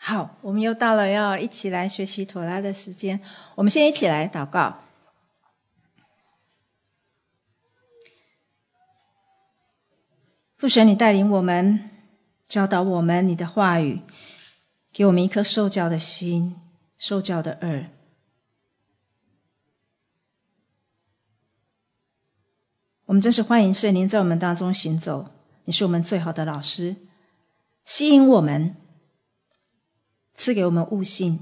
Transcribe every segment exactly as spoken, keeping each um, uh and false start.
好，我们又到了要一起来学习妥拉的时间。我们先一起来祷告。父神，你带领我们，教导我们你的话语，给我们一颗受教的心，受教的耳。我们真是欢迎圣灵在我们当中行走，你是我们最好的老师，吸引我们，赐给我们悟性。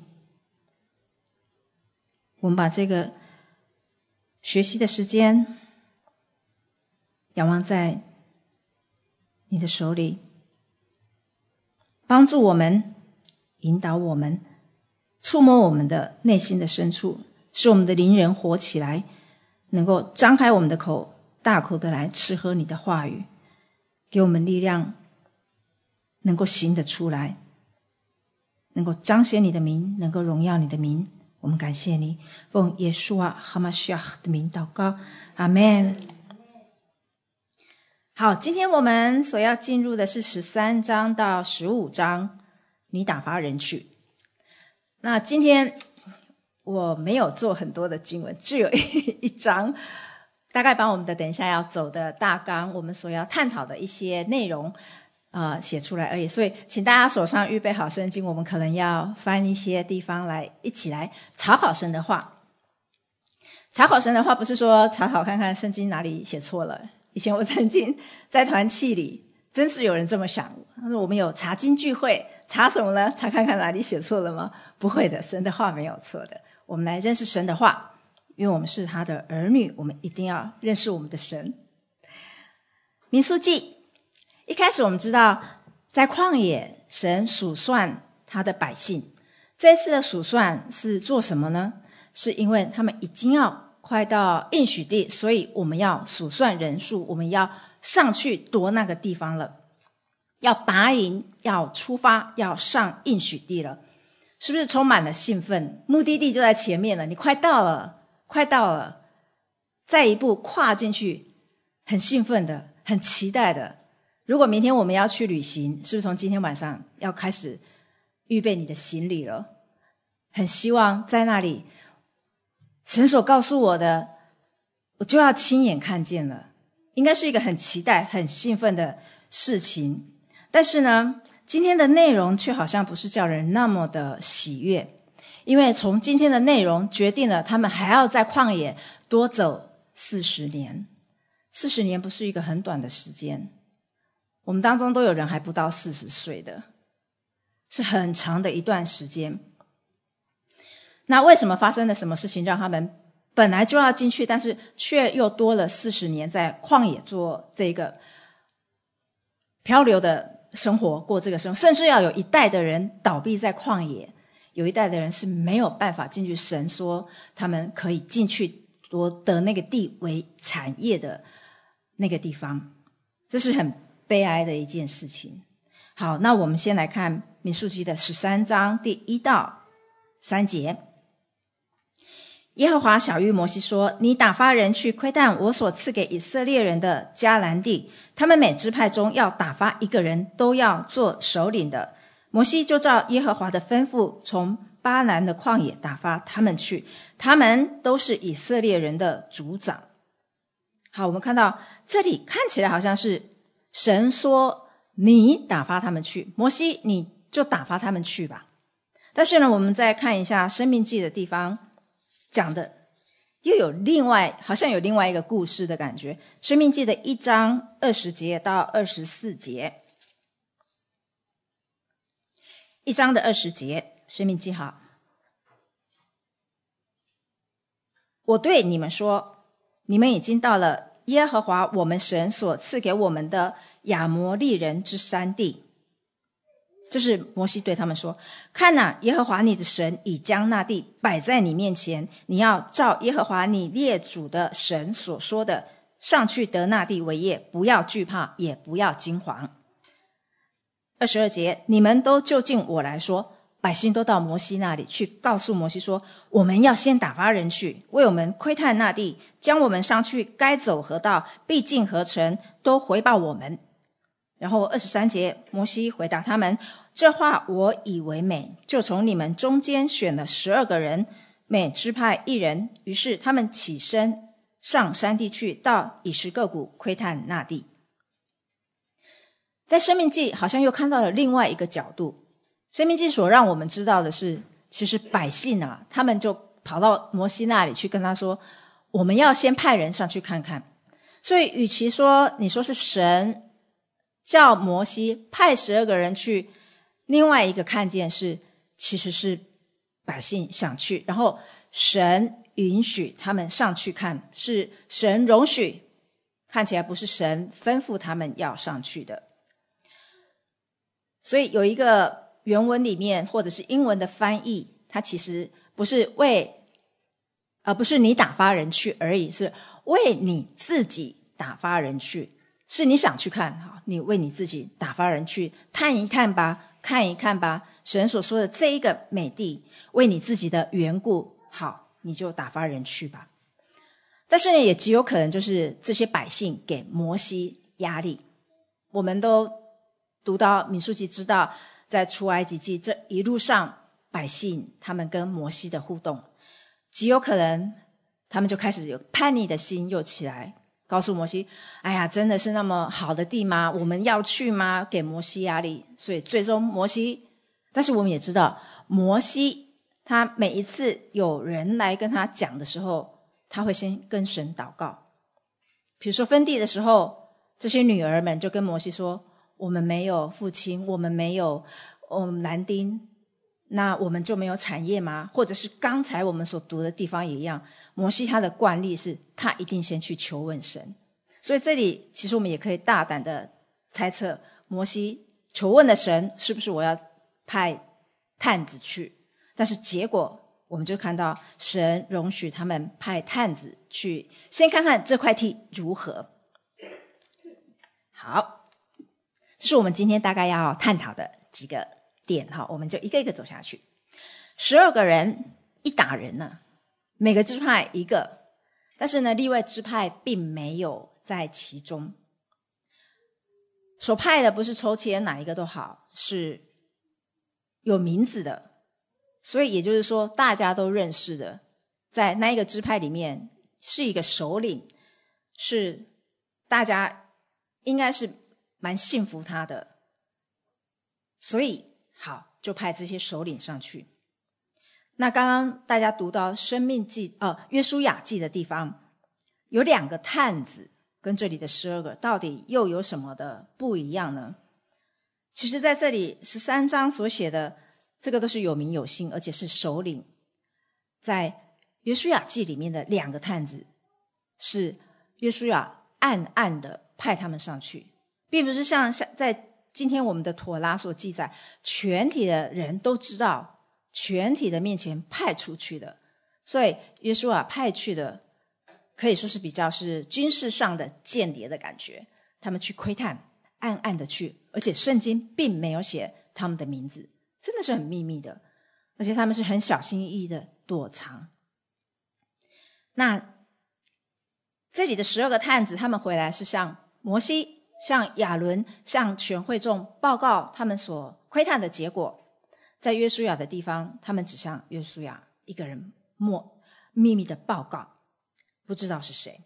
我们把这个学习的时间仰望在你的手里，帮助我们，引导我们，触摸我们的内心的深处，使我们的灵人活起来，能够张开我们的口，大口的来吃喝你的话语，给我们力量，能够行得出来，能够彰显你的名，能够荣耀你的名。我们感谢你，奉耶稣啊哈马西亚的名祷告，阿们。好，今天我们所要进入的是十三章到十五章，你打发人去。那今天我没有做很多的经文，只有一章，大概把我们的等一下要走的大纲，我们所要探讨的一些内容呃，写出来而已。所以请大家手上预备好圣经，我们可能要翻一些地方来一起来查考神的话。查考神的话不是说查考看看圣经哪里写错了，以前我曾经在团契里真是有人这么想，他说我们有查经聚会，查什么呢？查看看哪里写错了吗？不会的，神的话没有错的。我们来认识神的话，因为我们是他的儿女，我们一定要认识我们的神。民数记一开始我们知道，在旷野神数算他的百姓，这一次的数算是做什么呢？是因为他们已经要快到应许地，所以我们要数算人数，我们要上去夺那个地方了，要拔营，要出发，要上应许地了。是不是充满了兴奋？目的地就在前面了，你快到了，快到了，再一步跨进去，很兴奋的，很期待的。如果明天我们要去旅行，是不是从今天晚上要开始预备你的行李了？很希望在那里神所告诉我的，我就要亲眼看见了，应该是一个很期待很兴奋的事情。但是呢，今天的内容却好像不是叫人那么的喜悦，因为从今天的内容决定了他们还要在旷野多走四十年。四十年不是一个很短的时间，我们当中都有人还不到四十岁的，是很长的一段时间。那为什么发生了什么事情让他们本来就要进去，但是却又多了四十年在旷野做这个漂流的生活，过这个生活，甚至要有一代的人倒闭在旷野，有一代的人是没有办法进去神说他们可以进去夺得那个地为产业的那个地方，这是很悲哀的一件事情。好，那我们先来看民数记的十三章第一到三节。耶和华晓谕摩西说，你打发人去窥探我所赐给以色列人的迦南地，他们每支派中要打发一个人，都要做首领的。摩西就照耶和华的吩咐，从巴兰的旷野打发他们去，他们都是以色列人的族长。好，我们看到这里看起来好像是神说你打发他们去，摩西你就打发他们去吧。但是呢，我们再看一下申命记的地方，讲的又有另外，好像有另外一个故事的感觉。申命记的一章二十节到二十四节，一章的二十节，申命记好。我对你们说，你们已经到了耶和华我们神所赐给我们的亚摩利人之山地。这是摩西对他们说，看哪，耶和华你的神已将那地摆在你面前，你要照耶和华你列祖的神所说的，上去得那地为业，不要惧怕，也不要惊惶。二十二节，你们都就近我来说。百姓都到摩西那里去，告诉摩西说，我们要先打发人去，为我们窥探那地，将我们上去该走何道，必进何城，都回报我们。然后二十三节，摩西回答他们， 这话我以为美，就从你们中间选了十二个人，每支派一人。于是他们起身上山地去，到以实各谷窥探那地。在申命记好像又看到了另外一个角度。申命记所让我们知道的是，其实百姓啊，他们就跑到摩西那里去跟他说，我们要先派人上去看看。所以与其说你说是神叫摩西派十二个人去，另外一个看见是其实是百姓想去，然后神允许他们上去看，是神容许，看起来不是神吩咐他们要上去的。所以有一个原文里面或者是英文的翻译，它其实不是为而不是你打发人去而已，是为你自己打发人去，是你想去看，你为你自己打发人去探一探吧，看一看吧，神所说的这一个美地，为你自己的缘故，好，你就打发人去吧。但是呢，也极有可能就是这些百姓给摩西压力。我们都读到民数记，知道在出埃及记这一路上百姓他们跟摩西的互动，极有可能他们就开始有叛逆的心又起来，告诉摩西，哎呀，真的是那么好的地吗？我们要去吗？给摩西压力。所以最终摩西，但是我们也知道摩西他每一次有人来跟他讲的时候，他会先跟神祷告。比如说分地的时候，这些女儿们就跟摩西说，我们没有父亲，我们没有我们男丁，那我们就没有产业吗？或者是刚才我们所读的地方也一样，摩西他的惯例是他一定先去求问神。所以这里其实我们也可以大胆的猜测，摩西求问的神是不是我要派探子去，但是结果我们就看到神容许他们派探子去先看看这块地如何。好，这是我们今天大概要探讨的几个点，我们就一个一个走下去。十二个人一打人呢、啊，每个支派一个，但是呢，利未支派并没有在其中。所派的不是抽签哪一个都好，是有名字的，所以也就是说大家都认识的，在那一个支派里面是一个首领，是大家应该是蛮信服他的，所以好就派这些首领上去。那刚刚大家读到生命记呃约书亚记的地方，有两个探子跟这里的十二个到底又有什么的不一样呢？其实在这里十三章所写的这个都是有名有姓，而且是首领。在约书亚记里面的两个探子是约书亚暗暗的派他们上去，并不是像在今天我们的妥拉所记载，全体的人都知道，全体的面前派出去的。所以约书亚派去的可以说是比较是军事上的间谍的感觉，他们去窥探，暗暗的去，而且圣经并没有写他们的名字，真的是很秘密的，而且他们是很小心翼翼的躲藏。那这里的十二个探子，他们回来是向摩西、向亚伦、向全会众报告他们所窥探的结果。在约书亚的地方，他们只向约书亚一个人默秘密的报告，不知道是谁。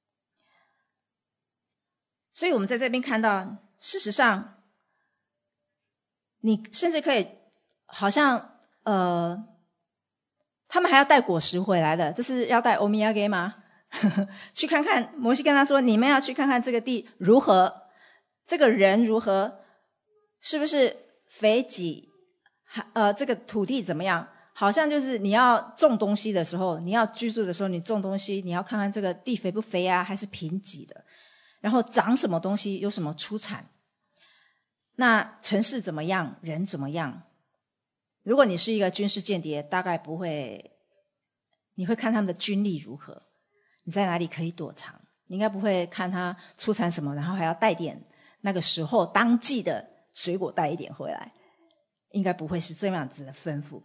所以我们在这边看到，事实上你甚至可以好像呃，他们还要带果实回来的，这是要带欧米亚给吗？去看看，摩西跟他说，你们要去看看这个地如何，这个人如何，是不是肥瘠，呃，这个土地怎么样？好像就是你要种东西的时候，你要居住的时候，你种东西你要看看这个地肥不肥啊，还是贫瘠的，然后长什么东西，有什么出产，那城市怎么样，人怎么样。如果你是一个军事间谍，大概不会，你会看他们的军力如何，你在哪里可以躲藏，你应该不会看他出产什么，然后还要带点那个时候当季的水果带一点回来，应该不会是这样子的吩咐。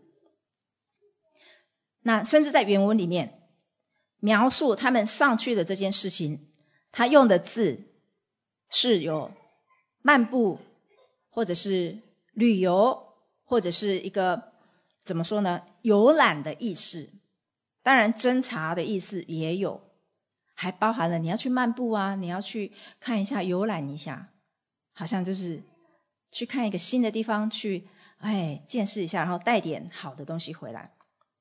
那甚至在原文里面描述他们上去的这件事情，他用的字是有漫步或者是旅游或者是一个怎么说呢，游览的意思。当然侦查的意思也有，还包含了你要去漫步啊，你要去看一下游览一下，好像就是去看一个新的地方，去哎见识一下，然后带点好的东西回来。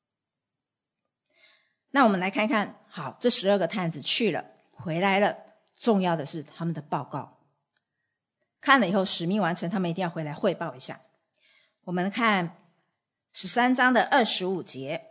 那我们来看看，好，这十二个探子去了回来了，重要的是他们的报告，看了以后使命完成，他们一定要回来汇报一下。我们看十三章的二十五节，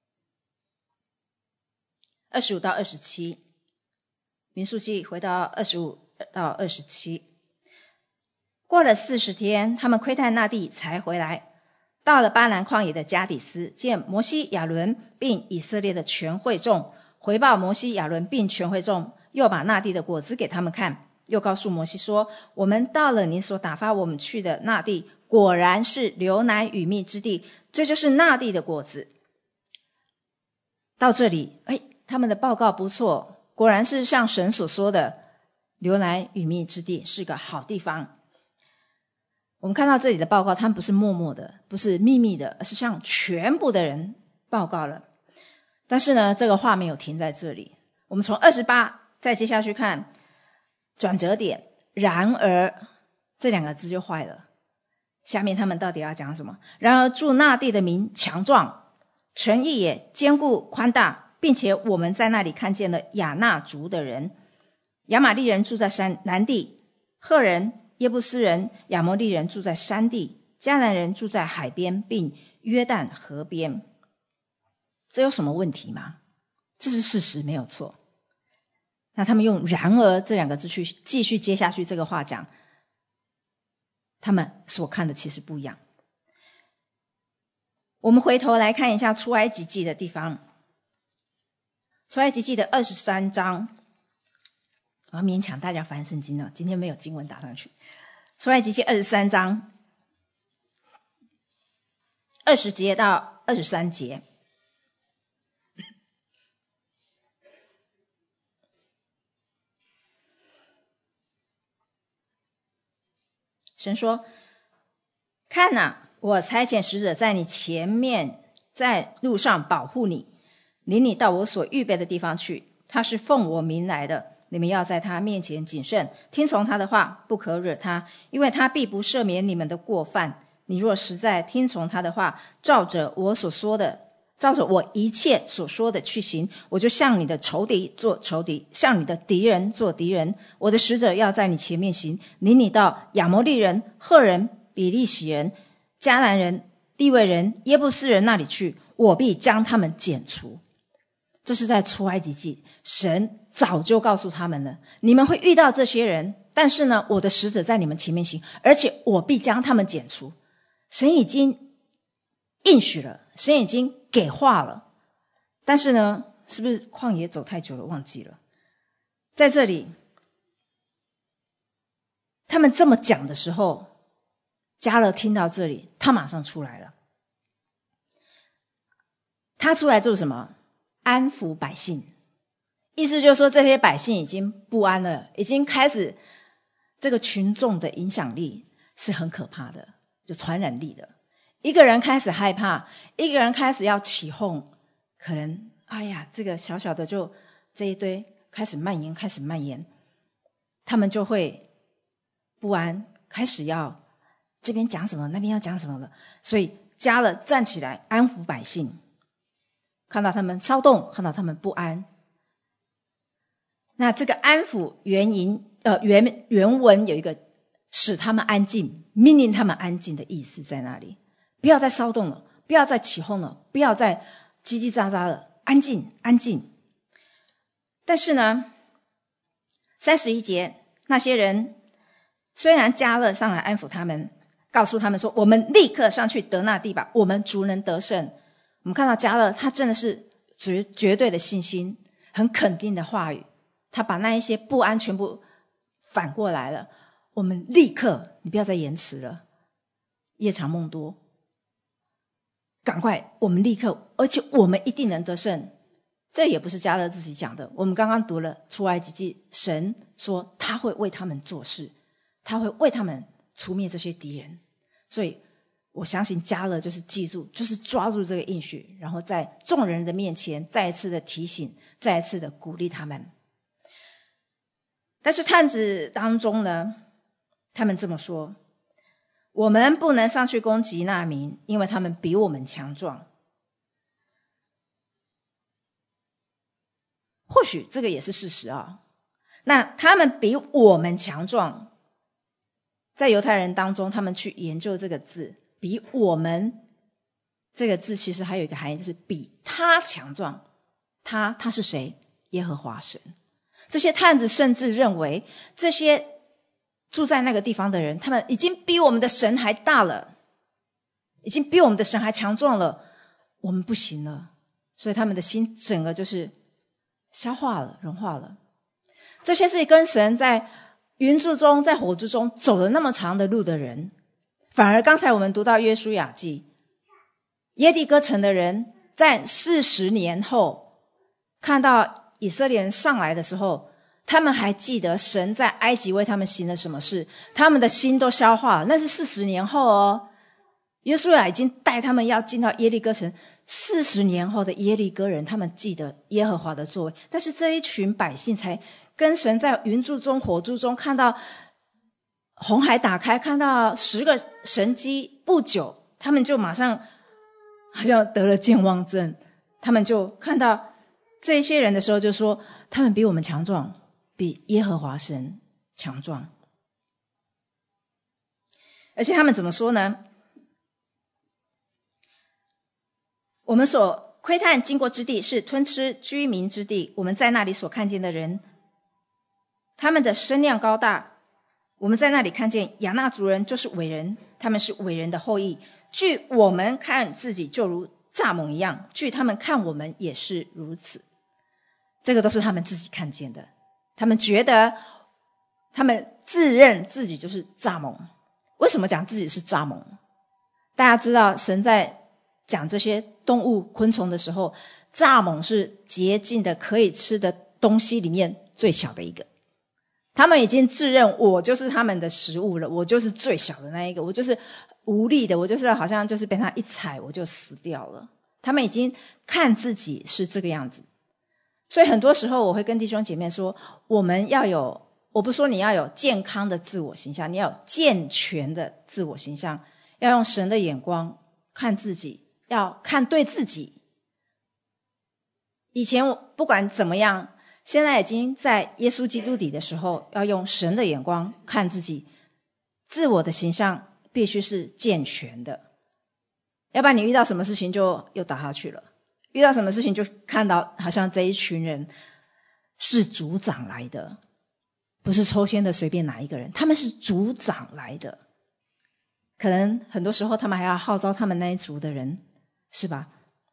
二十五到二十七，民数记回到二十五到二十七。过了四十天，他们窥探那地才回来，到了巴兰旷野的加底斯，见摩西、亚伦并以色列的全会众，回报摩西、亚伦并全会众，又把那地的果子给他们看，又告诉摩西说，我们到了你所打发我们去的那地，果然是流奶与蜜之地，这就是那地的果子。到这里，哎，他们的报告不错，果然是像神所说的流奶与蜜之地，是个好地方。我们看到这里的报告，他们不是默默的，不是秘密的，而是向全部的人报告了。但是呢，这个话没有停在这里，我们从二十八再接下去看转折点，然而这两个字就坏了。下面他们到底要讲什么？然而住那地的民强壮，城邑也坚固宽大，并且我们在那里看见了亚纳族的人，亚玛利人住在山南地，赫人、耶布斯人、亚摩利人住在山地，迦南人住在海边，并约旦河边。这有什么问题吗？这是事实，没有错。那他们用然而这两个字去继续接下去这个话讲，他们所看的其实不一样。我们回头来看一下出埃及记的地方，出埃及记的二十三章，我要勉强大家翻圣经了，今天没有经文打上去。出埃及记二十三章二十节到二十三节，神说，看哪，我差遣使者在你前面，在路上保护你，领你到我所预备的地方去。他是奉我名来的，你们要在他面前谨慎，听从他的话，不可惹他，因为他必不赦免你们的过犯。你若实在听从他的话，照着我所说的，照着我一切所说的去行，我就向你的仇敌做仇敌，向你的敌人做敌人。我的使者要在你前面行，领你到亚摩利人、赫人、比利洗人、迦南人、利未人、耶布斯人那里去，我必将他们剪除。这是在出埃及记，神早就告诉他们了，你们会遇到这些人，但是呢，我的使者在你们前面行，而且我必将他们剪除。神已经应许了，神已经给话了，但是呢，是不是旷野走太久了忘记了？在这里他们这么讲的时候，迦勒听到这里，他马上出来了。他出来做什么？安抚百姓，意思就是说这些百姓已经不安了，已经开始，这个群众的影响力是很可怕的，就传染力的。一个人开始害怕，一个人开始要起哄，可能哎呀，这个小小的就这一堆开始蔓延，开始蔓延，他们就会不安，开始要这边讲什么，那边要讲什么了。所以迦勒站起来安抚百姓，看到他们骚动，看到他们不安。那这个安抚原因呃原原文有一个使他们安静，命令他们安静的意思在那里。不要再骚动了，不要再起哄了，不要再叽叽喳喳了，安静安静。但是呢，三十一节，那些人虽然迦勒上来安抚他们，告诉他们说，我们立刻上去得那地吧，我们足能得胜。我们看到迦勒他真的是绝绝对的信心，很肯定的话语，他把那一些不安全部反过来了。我们立刻，你不要再延迟了，夜长梦多，赶快，我们立刻，而且我们一定能得胜。这也不是迦勒自己讲的，我们刚刚读了出埃及记，神说他会为他们做事，他会为他们除灭这些敌人。 所以我相信迦勒就是记住，就是抓住这个应许，然后在众人的面前再一次的提醒，再一次的鼓励他们。但是探子当中呢，他们这么说，我们不能上去攻击那民，因为他们比我们强壮。或许这个也是事实啊。那他们比我们强壮，在犹太人当中，他们去研究这个字，比我们这个字其实还有一个含义，就是比他强壮。他他是谁？耶和华神。这些探子甚至认为，这些住在那个地方的人，他们已经比我们的神还大了，已经比我们的神还强壮了，我们不行了。所以他们的心整个就是消化了，融化了。这些是跟神在云柱中，在火柱中走了那么长的路的人，反而刚才我们读到约书亚记，耶利哥城的人在四十年后看到以色列人上来的时候，他们还记得神在埃及为他们行了什么事，他们的心都消化了。那是四十年后哦，约书亚已经带他们要进到耶利哥城，四十年后的耶利哥人，他们记得耶和华的作为，但是这一群百姓才跟神在云柱中火柱中看到红海打开，看到十个神迹，不久他们就马上好像得了健忘症，他们就看到这些人的时候就说，他们比我们强壮，比耶和华神强壮。而且他们怎么说呢？我们所窥探经过之地是吞吃居民之地，我们在那里所看见的人，他们的身量高大，我们在那里看见亚纳族人就是伟人，他们是伟人的后裔，据我们看自己就如蚱蜢一样，据他们看我们也是如此。这个都是他们自己看见的，他们觉得，他们自认自己就是蚱蜢。为什么讲自己是蚱蜢？大家知道神在讲这些动物昆虫的时候，蚱蜢是洁净的可以吃的东西里面最小的一个，他们已经自认我就是他们的食物了，我就是最小的那一个，我就是无力的，我就是好像就是被他一踩我就死掉了。他们已经看自己是这个样子。所以很多时候我会跟弟兄姐妹说，我们要有，我不说你要有健康的自我形象，你要有健全的自我形象，要用神的眼光看自己，要看对自己。以前不管怎么样，现在已经在耶稣基督里的时候，要用神的眼光看自己，自我的形象必须是健全的，要不然你遇到什么事情就又倒下去了，遇到什么事情就看到好像这一群人是族长来的，不是抽签的随便哪一个人，他们是族长来的，可能很多时候他们还要号召他们那一族的人，是吧？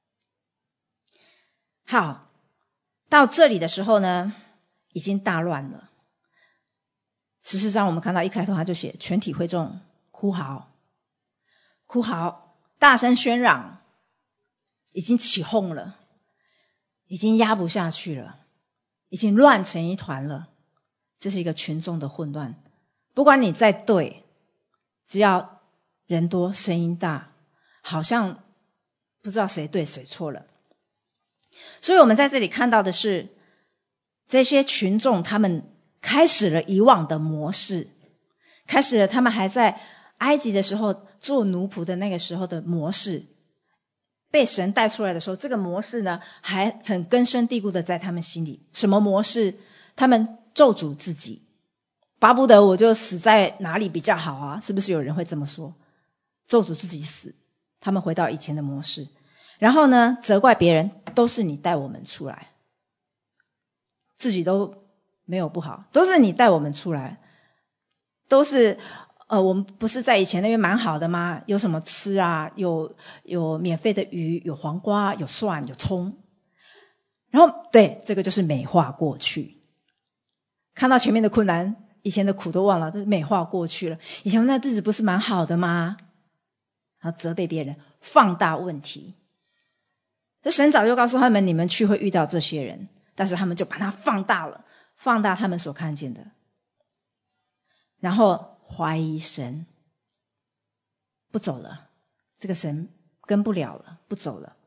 好，到这里的时候呢，已经大乱了。十四章我们看到一开头他就写全体会众哭嚎，哭嚎，大声喧嚷，已经起哄了，已经压不下去了，已经乱成一团了。这是一个群众的混乱，不管你再对，只要人多声音大，好像不知道谁对谁错了。所以我们在这里看到的是，这些群众他们开始了以往的模式，开始了他们还在埃及的时候做奴仆的那个时候的模式，被神带出来的时候，这个模式呢还很根深蒂固的在他们心里。什么模式？他们咒诅自己，巴不得我就死在哪里比较好啊，是不是有人会这么说？咒诅自己死，他们回到以前的模式。然后呢，责怪别人，都是你带我们出来，自己都没有不好，都是你带我们出来，都是呃，我们不是在以前那边蛮好的吗？有什么吃啊？有有免费的鱼，有黄瓜，有蒜，有葱。然后对，这个就是美化过去，看到前面的困难，以前的苦都忘了，都美化过去了。以前那日子不是蛮好的吗？然后责备别人，放大问题。这神早就告诉他们，你们去会遇到这些人，但是他们就把它放大了，放大他们所看见的，然后怀疑神。 不走了，这个神跟不了了，不走了。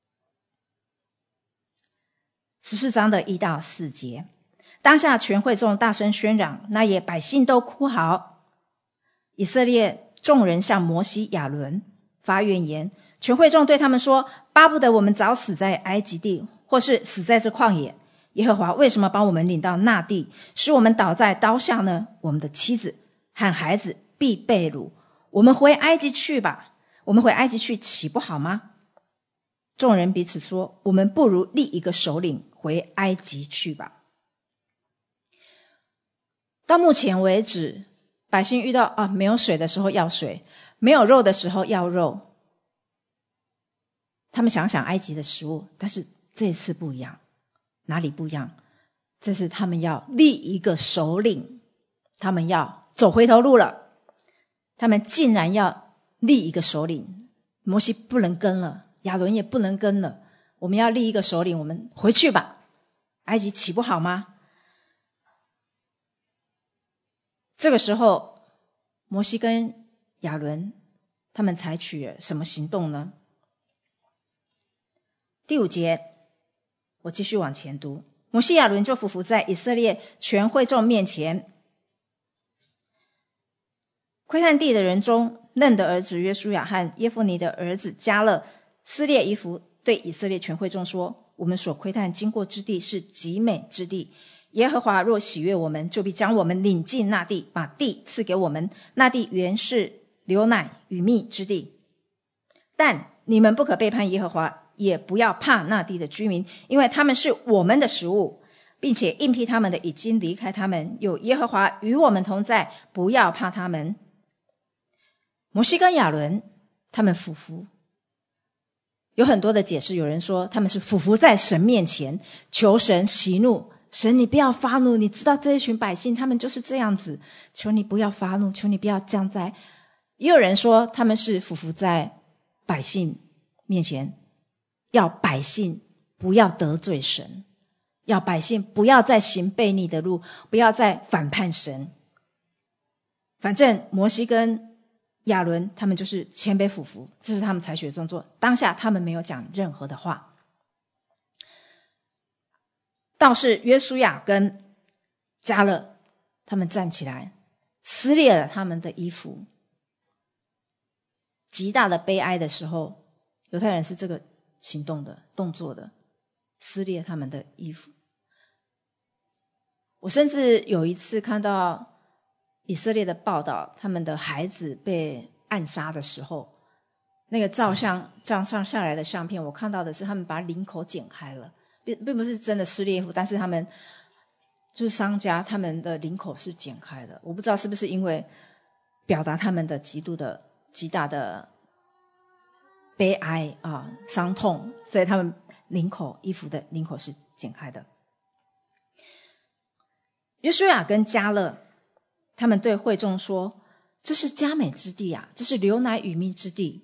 十四章的一到四节，当下全会众大声喧嚷，那也百姓都哭嚎。以色列众人向摩西亚伦发怨言，全会众对他们说，巴不得我们早死在埃及地，或是死在这旷野。耶和华为什么把我们领到那地，使我们倒在刀下呢？我们的妻子和孩子必被掳，我们回埃及去吧，我们回埃及去岂不好吗？众人彼此说，我们不如立一个首领回埃及去吧。到目前为止，百姓遇到啊没有水的时候要水，没有肉的时候要肉，他们想想埃及的食物，但是这一次不一样。哪里不一样？这次他们要立一个首领，他们要走回头路了，他们竟然要立一个首领。摩西不能跟了，亚伦也不能跟了，我们要立一个首领，我们回去吧，埃及岂不好吗？这个时候摩西跟亚伦他们采取了什么行动呢？第五节我继续往前读，摩西亚伦就俯伏在以色列全会众面前。窥探地的人中，嫩的儿子约书亚和耶夫尼的儿子迦勒撕裂衣服，对以色列全会众说，我们所窥探经过之地是极美之地，耶和华若喜悦我们，就必将我们领进那地，把地赐给我们，那地原是流奶与蜜之地。但你们不可背叛耶和华，也不要怕那地的居民，因为他们是我们的食物，并且应聘他们的已经离开他们，有耶和华与我们同在，不要怕他们。摩西跟亚伦他们俯伏，有很多的解释，有人说他们是俯伏在神面前，求神息怒，神你不要发怒，你知道这一群百姓他们就是这样子，求你不要发怒，求你不要降灾。也有人说他们是俯伏在百姓面前，要百姓不要得罪神，要百姓不要再行悖逆的路，不要再反叛神。反正摩西跟亚伦他们就是谦卑俯伏，这是他们采取的动作，当下他们没有讲任何的话。倒是约书亚跟迦勒他们站起来撕裂了他们的衣服，极大的悲哀的时候，犹太人是这个行动的动作的，撕裂他们的衣服。我甚至有一次看到以色列的报道，他们的孩子被暗杀的时候，那个照相照上下来的相片，我看到的是他们把领口剪开了，并并不是真的撕裂衣服，但是他们就是商家他们的领口是剪开的。我不知道是不是因为表达他们的极度的极大的悲哀啊伤痛，所以他们领口衣服的领口是剪开的。约书亚跟迦勒他们对会众说，这是佳美之地啊，这是流奶与蜜之地。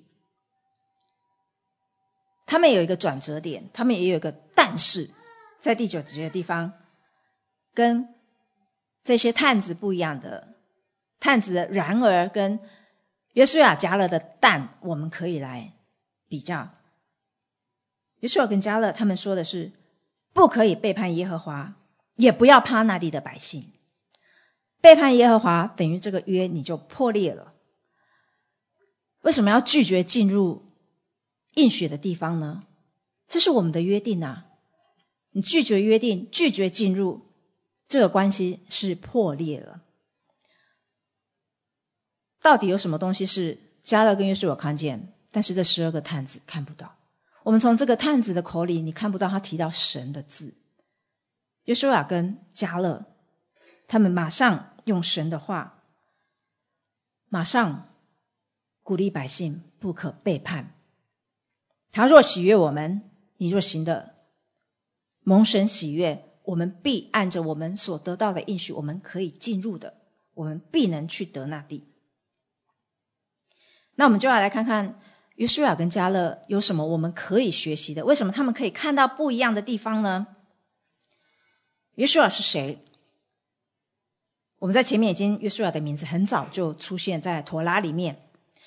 他们有一个转折点，他们也有一个但是，在第九节的地方，跟这些探子不一样的，探子的然而跟约书亚迦勒的但，我们可以来比较。约书亚跟迦勒他们说的是，不可以背叛耶和华，也不要怕那地的百姓。背叛耶和华等于这个约你就破裂了。为什么要拒绝进入应许的地方呢？这是我们的约定啊，你拒绝约定，拒绝进入，这个关系是破裂了。到底有什么东西是迦勒跟约书亚看见，但是这十二个探子看不到？我们从这个探子的口里，你看不到他提到神的字。约书亚跟迦勒他们马上用神的话，马上鼓励百姓不可背叛。他若喜悦我们，你若行的蒙神喜悦，我们必按着我们所得到的应许，我们可以进入的，我们必能去得那地。那我们就要来看看约书亚跟迦勒有什么我们可以学习的，为什么他们可以看到不一样的地方呢？约书亚是谁？我们在前面已经，约书亚的名字很早就出现在陀拉里面。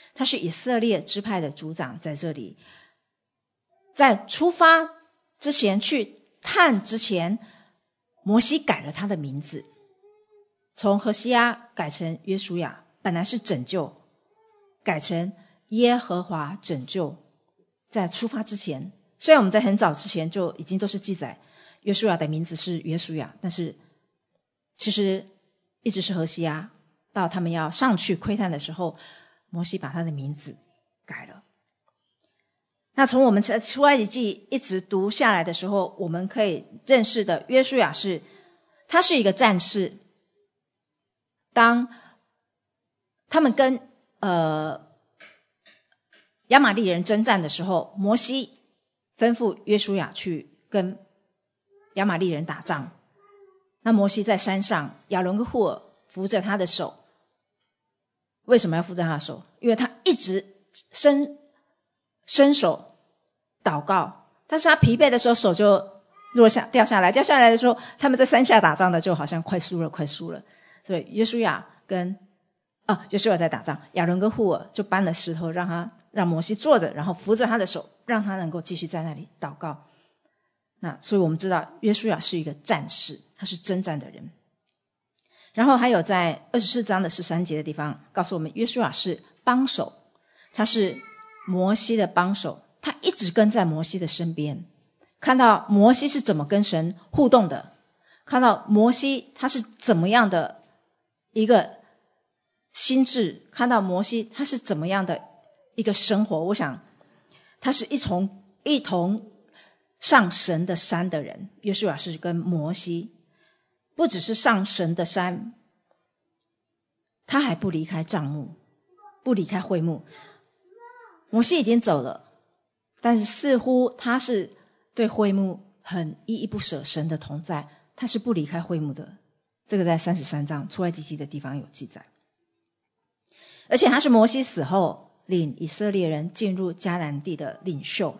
他是以色列支派的族长，在这里在出发之前去探之前，摩西改了他的名字，从何西阿改成约书亚，本来是拯救，改成耶和华拯救。在出发之前，虽然我们在很早之前就已经都是记载约书亚的名字是约书亚，但是其实一直是何西阿，到他们要上去窥探的时候，摩西把他的名字改了。那从我们出埃及记一直读下来的时候，我们可以认识的约书亚是他是一个战士。当他们跟呃亚玛力人征战的时候，摩西吩咐约书亚去跟亚玛力人打仗。那摩西在山上，亚伦跟户尔扶着他的手。为什么要扶着他的手？因为他一直伸伸手祷告，但是他疲惫的时候手就落下掉下来，掉下来的时候，他们在山下打仗的就好像快输了快输了。所以约书亚跟啊约书亚在打仗，亚伦跟户尔就搬了石头，让他让摩西坐着，然后扶着他的手，让他能够继续在那里祷告。那所以我们知道约书亚是一个战士，他是征战的人。然后还有在二十四章的十三节的地方告诉我们，约书亚是帮手，他是摩西的帮手，他一直跟在摩西的身边，看到摩西是怎么跟神互动的，看到摩西他是怎么样的一个心智，看到摩西他是怎么样的一个生活。我想他是一同一同上神的山的人。约书亚是跟摩西不只是上神的山，他还不离开帐幕，不离开会幕。摩西已经走了，但是似乎他是对会幕很依依不舍，神的同在，他是不离开会幕的。这个在三十三章出埃及记的地方有记载。而且他是摩西死后领以色列人进入迦南地的领袖，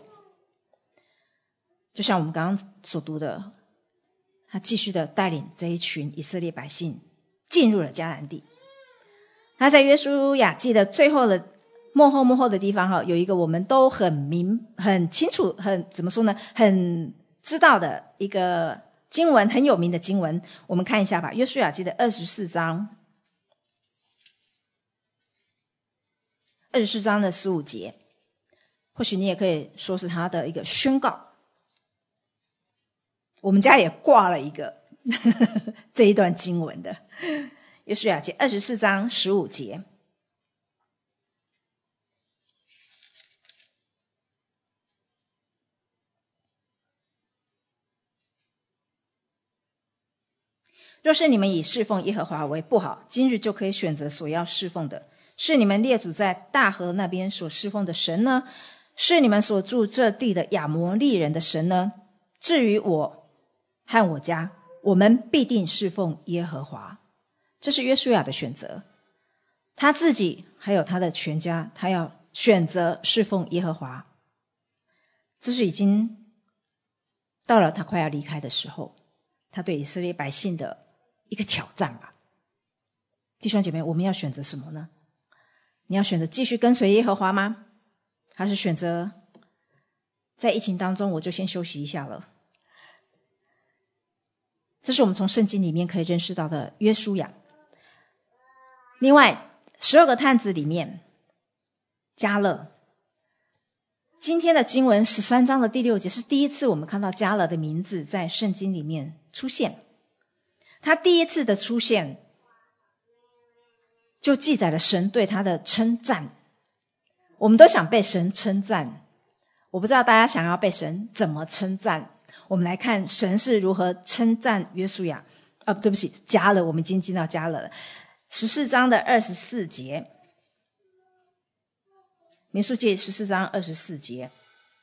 就像我们刚刚所读的，他继续的带领这一群以色列百姓进入了迦南地。他在约书亚记的最后的末后末后的地方有一个我们都很明很清楚很怎么说呢很知道的一个经文，很有名的经文，我们看一下吧。约书亚记的二十四章二十四章的十五节，或许你也可以说是他的一个宣告。我们家也挂了一个呵呵这一段经文的约书亚记二十四章十五节。若是你们以侍奉耶和华为不好，今日就可以选择所要侍奉的，是你们列祖在大河那边所侍奉的神呢？是你们所住这地的亚摩利人的神呢？至于我和我家，我们必定侍奉耶和华。这是约书亚的选择，他自己还有他的全家，他要选择侍奉耶和华。这是已经到了他快要离开的时候，他对以色列百姓的一个挑战吧。弟兄姐妹，我们要选择什么呢？你要选择继续跟随耶和华吗？还是选择在疫情当中我就先休息一下了？这是我们从圣经里面可以认识到的约书亚。另外十二个探子里面，迦勒，今天的经文十三章的第六节是第一次我们看到迦勒的名字在圣经里面出现。他第一次的出现就记载了神对他的称赞。我们都想被神称赞，我不知道大家想要被神怎么称赞。我们来看神是如何称赞约书亚啊，对不起，迦勒，我们已经进到迦勒了。十四章的二十四节，民数记十四章二十四节，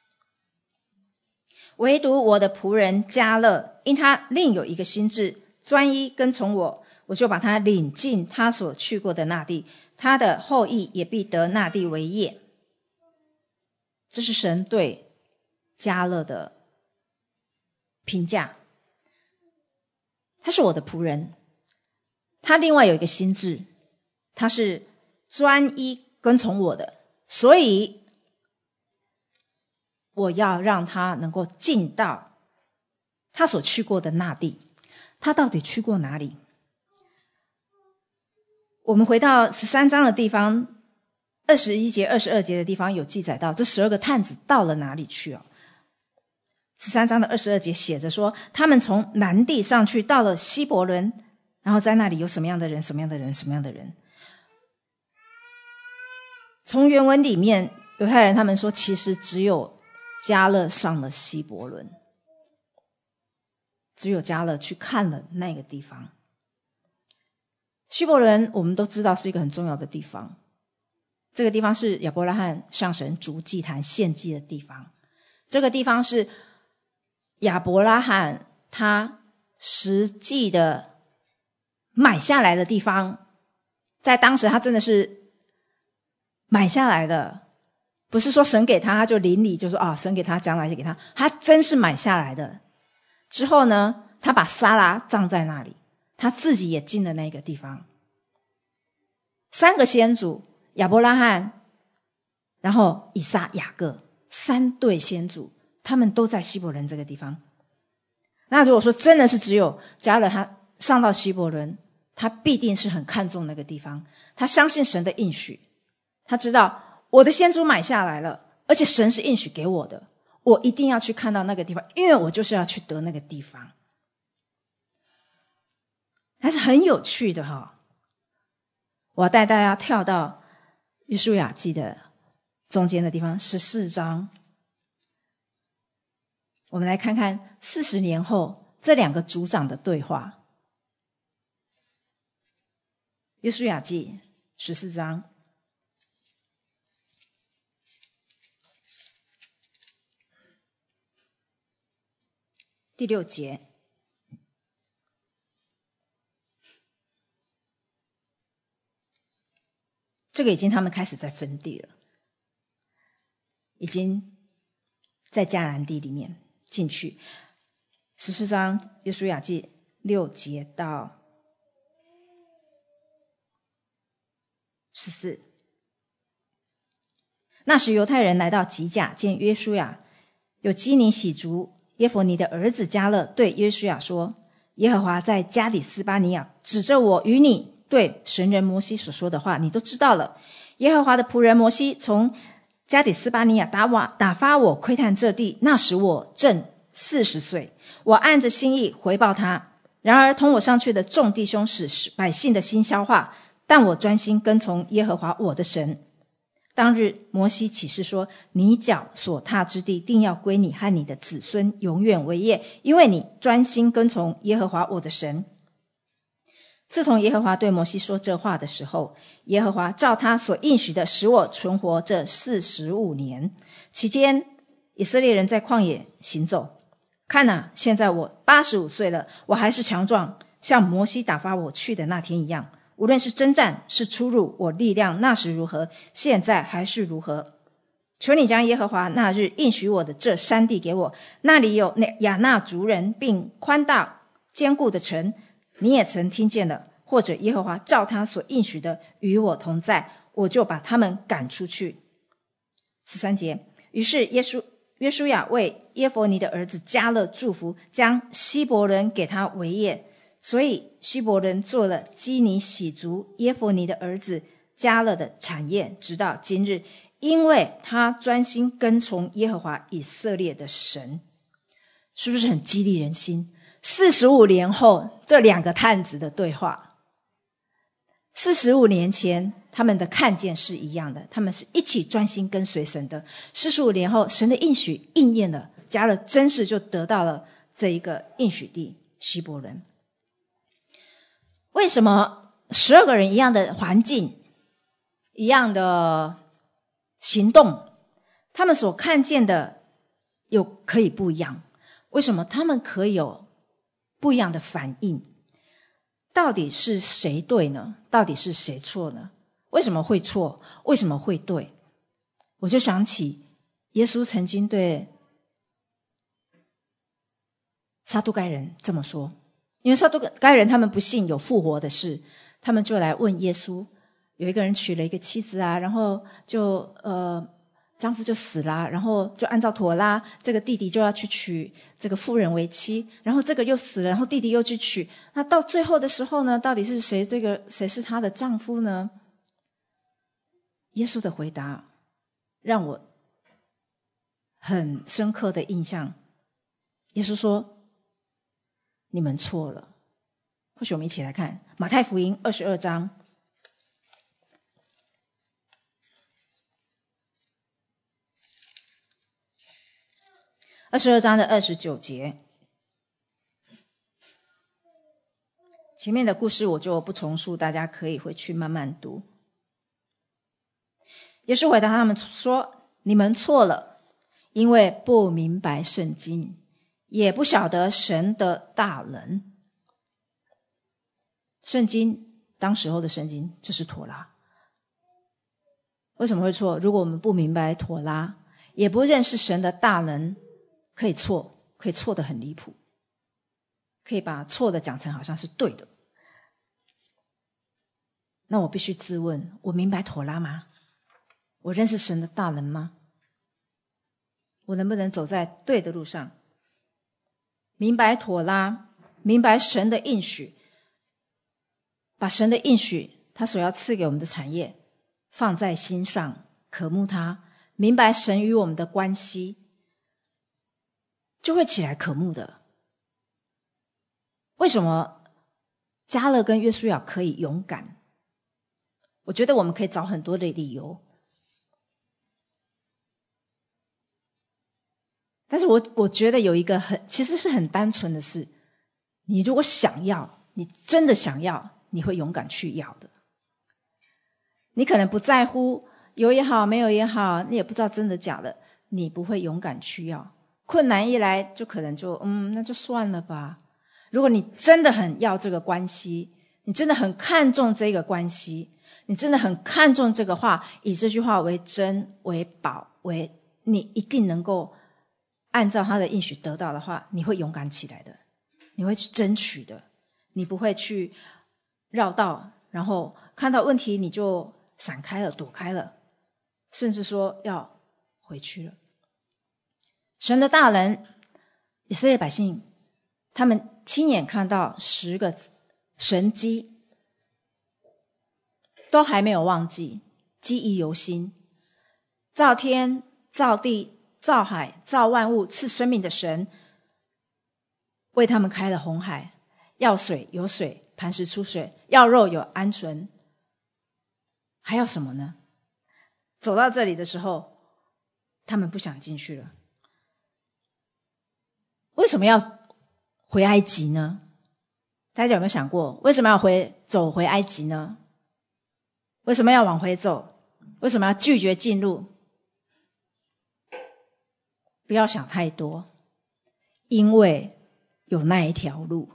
唯独我的仆人迦勒，因他另有一个心志，专一跟从我，我就把他领进他所去过的那地，他的后裔也必得那地为业。这是神对迦勒的评价。他是我的仆人，他另外有一个心志，他是专一跟从我的， 所以我要让他能够进到他所去过的那地。他到底去过哪里？我们回到十三章的地方，二十一节、二十二节的地方有记载到这十二个探子到了哪里去哦。十三章的二十二节写着说，他们从南地上去，到了希伯伦，然后在那里有什么样的人，什么样的人，什么样的人。从原文里面，犹太人他们说，其实只有迦勒上了希伯伦，只有迦勒去看了那个地方。希伯伦我们都知道是一个很重要的地方，这个地方是亚伯拉罕向神筑祭坛献祭的地方，这个地方是亚伯拉罕他实际的买下来的地方，在当时他真的是买下来的，不是说神给他他就邻里就说啊，神给他将来就给他，他真是买下来的。之后呢，他把撒拉葬在那里，他自己也进了那个地方。三个先祖，亚伯拉罕，然后以撒、雅各，三对先祖，他们都在希伯伦这个地方。那如果说真的是只有迦勒他上到希伯伦，他必定是很看重那个地方，他相信神的应许，他知道我的先祖买下来了，而且神是应许给我的，我一定要去看到那个地方，因为我就是要去得那个地方。还是很有趣的哈、哦！我要带大家跳到约书亚记的中间的地方，十四章。我们来看看四十年后这两个族长的对话。约书亚记十四章第六节。这个已经他们开始在分地了，已经在迦南地里面进去。十四章约书亚记六节到十四。那时犹太人来到吉甲，见约书亚，有基尼喜族耶弗尼的儿子迦勒对约书亚说，耶和华在加底斯巴尼亚指着我与你对神人摩西所说的话，你都知道了。耶和华的仆人摩西从加底斯巴尼亚打我打发我窥探这地，那时我正四十岁，我按着心意回报他。然而同我上去的众弟兄使百姓的心消化，但我专心跟从耶和华我的神。当日摩西起誓说，你脚所踏之地定要归你和你的子孙永远为业，因为你专心跟从耶和华我的神。自从耶和华对摩西说这话的时候，耶和华照他所应许的使我存活这四十五年。期间以色列人在旷野行走，看啊，现在我八十五岁了，我还是强壮，像摩西打发我去的那天一样。无论是征战是出入，我力量那时如何，现在还是如何。求你将耶和华那日应许我的这山地给我，那里有亚纳族人，并宽大坚固的城，你也曾听见了。或者耶和华照他所应许的与我同在，我就把他们赶出去。十三节，于是耶稣约书亚为耶弗尼的儿子迦勒祝福，将希伯伦给他为业。所以希伯伦做了基尼喜族耶弗尼的儿子迦勒的产业，直到今日，因为他专心跟从耶和华以色列的神。是不是很激励人心？四十五年后这两个探子的对话，四十五年前他们的看见是一样的，他们是一起专心跟随神的。四十五年后神的应许应验了，迦勒真是就得到了这一个应许地希伯伦。为什么十二个人一样的环境，一样的行动，他们所看见的有可以不一样？为什么他们可以有不一样的反应？到底是谁对呢？到底是谁错呢？为什么会错？为什么会对？我就想起耶稣曾经对撒都该人这么说，因为撒都该人他们不信有复活的事，他们就来问耶稣， 有一个人娶了一个妻子啊，然后就呃丈夫就死了，然后就按照妥拉，这个弟弟就要去娶这个妇人为妻，然后这个又死了，然后弟弟又去娶，那到最后的时候呢，到底是谁这个谁是她的丈夫呢？耶稣的回答让我很深刻的印象。耶稣说：“你们错了。”或许我们一起来看马太福音二十二章。二十二章的二十九节，前面的故事我就不重述，大家可以回去慢慢读。耶稣回答他们说：“你们错了，因为不明白圣经，也不晓得神的大能。”圣经，当时候的圣经就是妥拉。为什么会错？如果我们不明白妥拉，也不认识神的大能，可以错，可以错得很离谱，可以把错的讲成好像是对的。那我必须自问，我明白妥拉吗？我认识神的大能吗？我能不能走在对的路上？明白妥拉，明白神的应许，把神的应许他所要赐给我们的产业放在心上，渴慕他，明白神与我们的关系，就会起来渴慕的。为什么迦勒跟约书亚可以勇敢？我觉得我们可以找很多的理由，但是我我觉得有一个很其实是很单纯的事，你如果想要，你真的想要，你会勇敢去要的。你可能不在乎有也好没有也好，你也不知道真的假的，你不会勇敢去要。困难一来就可能就嗯那就算了吧。如果你真的很要这个关系，你真的很看重这个关系，你真的很看重这个话，以这句话为真为宝，为你一定能够按照他的应许得到的话，你会勇敢起来的，你会去争取的，你不会去绕道，然后看到问题你就闪开了躲开了，甚至说要回去了。神的大能，以色列百姓他们亲眼看到十个神迹，都还没有忘记，记忆犹新。造天造地造海造万物赐生命的神，为他们开了红海，要水有水，磐石出水，要肉有鹌鹑，还要什么呢？走到这里的时候，他们不想进去了。为什么要回埃及呢？大家有没有想过，为什么要回走回埃及呢？为什么要往回走？为什么要拒绝进入？不要想太多，因为有那一条路。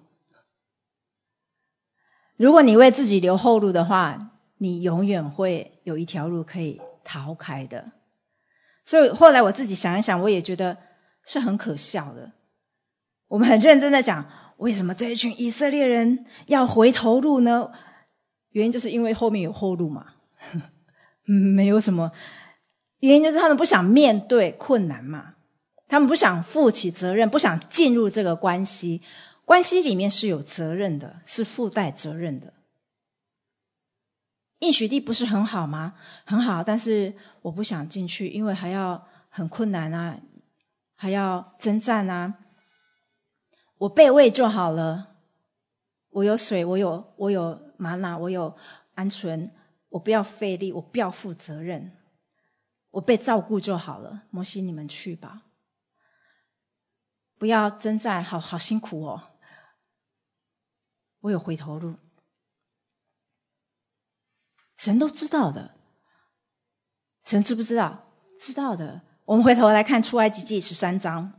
如果你为自己留后路的话，你永远会有一条路可以逃开的。所以后来我自己想一想，我也觉得是很可笑的。我们很认真的讲，为什么这一群以色列人要回头路呢？原因就是因为后面有后路嘛。没有什么原因，就是他们不想面对困难嘛，他们不想负起责任，不想进入这个关系。关系里面是有责任的，是附带责任的。应许地不是很好吗？很好，但是我不想进去，因为还要很困难啊，还要征战啊。我被喂就好了，我有水，我有我有玛纳，我有鹌鹑，我不要费力，我不要负责任，我被照顾就好了。摩西，你们去吧，不要征战，好好辛苦哦。我有回头路，神都知道的。神知不知道？知道的。我们回头来看出埃及记十三章。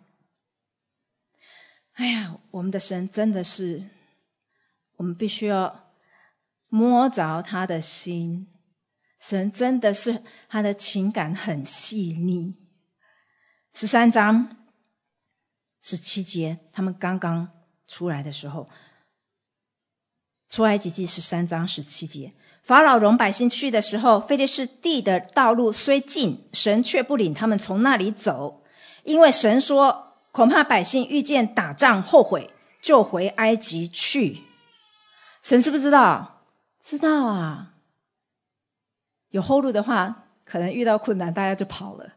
哎呀，我们的神真的是，我们必须要摸着他的心。神真的是他的情感很细腻。十三章十七节，他们刚刚出来的时候，出埃及记十三章十七节， 法老容百姓去的时候，非利士地的道路虽近，神却不领他们从那里走，因为神说，恐怕百姓遇见打仗后悔，就回埃及去。神知不知道？知道啊。有后路的话，可能遇到困难大家就跑了。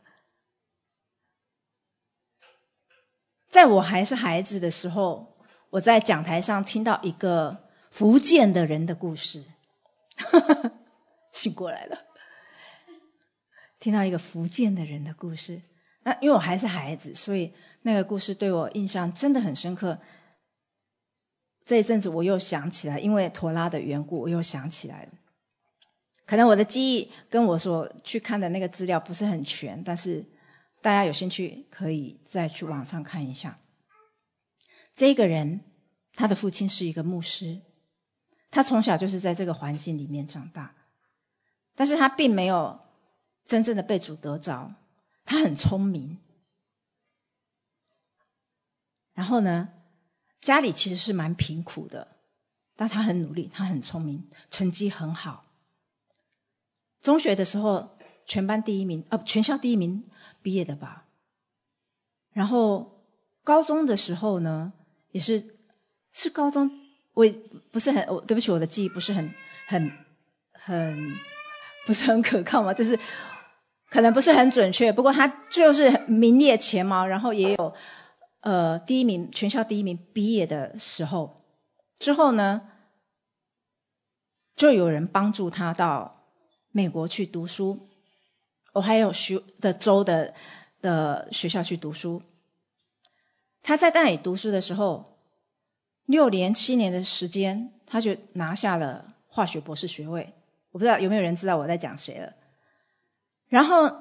在我还是孩子的时候，我在讲台上听到一个福建的人的故事醒过来了，听到一个福建的人的故事。那因为我还是孩子，所以那个故事对我印象真的很深刻。这一阵子我又想起来，因为陀拉的缘故，我又想起来了。可能我的记忆跟我所去看的那个资料不是很全，但是大家有兴趣可以再去网上看一下。这个人，他的父亲是一个牧师，他从小就是在这个环境里面长大，但是他并没有真正的被主得着。他很聪明，然后呢，家里其实是蛮贫苦的，但他很努力，他很聪明，成绩很好。中学的时候全班第一名，呃，全校第一名毕业的吧。然后高中的时候呢，也是是高中，我也不是很，我对不起，我的记忆不是很很很不是很可靠嘛，就是可能不是很准确。不过他就是名列前茅，然后也有呃第一名，全校第一名毕业的时候。之后呢，就有人帮助他到美国去读书，我还有学的州的的学校去读书。他在那里读书的时候，六年七年的时间，他就拿下了化学博士学位。我不知道有没有人知道我在讲谁了。然后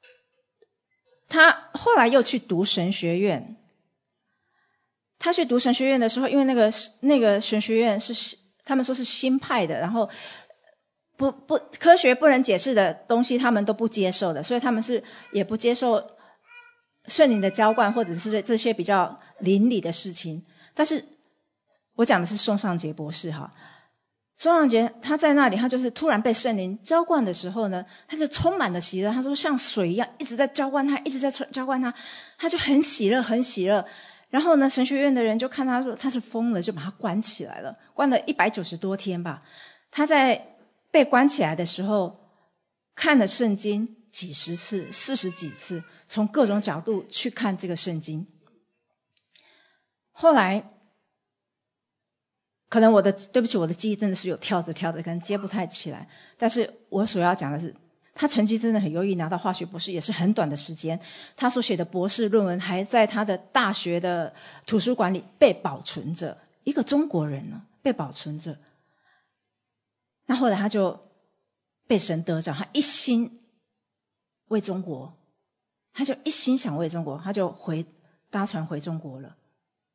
他后来又去读神学院。他去读神学院的时候，因为那个那个神学院是他们说是新派的，然后不不科学不能解释的东西他们都不接受的，所以他们是也不接受圣灵的浇灌或者是这些比较灵里的事情。但是我讲的是宋尚杰博士哈，宋尚杰他在那里，他就是突然被圣灵浇灌的时候呢，他就充满了喜乐。他说像水一样一直在浇灌他，一直在浇灌他，他就很喜乐很喜乐。然后呢，神学院的人就看他说他是疯了，就把他关起来了，关了一百九十多天吧。他在被关起来的时候，看了圣经几十次，四十几次，从各种角度去看这个圣经。后来，可能我的对不起，我的记忆真的是有跳着跳着，可能接不太起来。但是我所要讲的是，他成绩真的很优异，拿到化学博士也是很短的时间。他所写的博士论文还在他的大学的图书馆里被保存着，一个中国人呢被保存着。那后来他就被神得着，他一心为中国，他就一心想为中国，他就回搭船回中国了。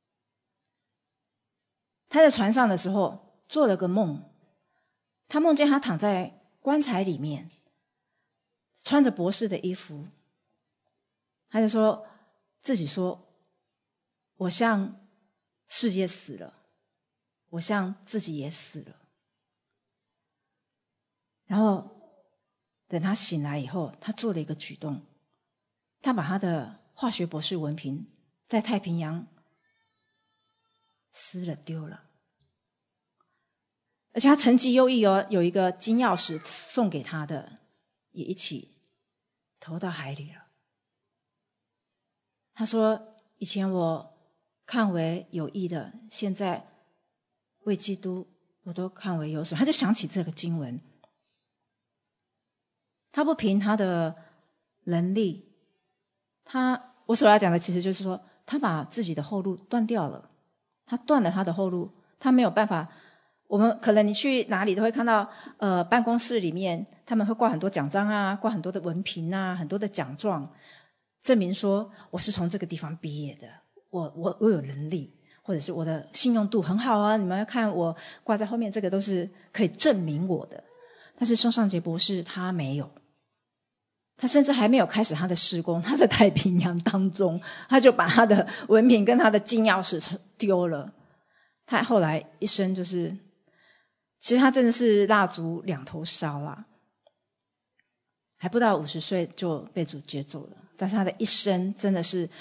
他在船上的时候做了个梦，他梦见他躺在棺材里面，穿着博士的衣服，他就说自己说，我像世界死了，我像自己也死了。然后等他醒来以后，他做了一个举动，他把他的化学博士文凭在太平洋撕了丢了，而且他成绩优异哦，有一个金钥匙送给他的，也一起投到海里了。他说以前我看为有益的，现在为基督我都看为有损。他就想起这个经文，他不凭他的能力，他我所要讲的其实就是说，他把自己的后路断掉了，他断了他的后路，他没有办法。我们可能你去哪里都会看到，呃，办公室里面他们会挂很多奖章啊，挂很多的文凭啊，很多的奖状，证明说我是从这个地方毕业的，我我我有能力，或者是我的信用度很好啊。你们要看我挂在后面，这个都是可以证明我的。但是宋尚杰博士他没有，他甚至还没有开始他的事工，他在太平洋当中，他就把他的文凭跟他的金钥匙丢了。他后来一生就是其实他真的是蜡烛两头烧啦，还不到五十岁就被主接走了，但是他的一生真的是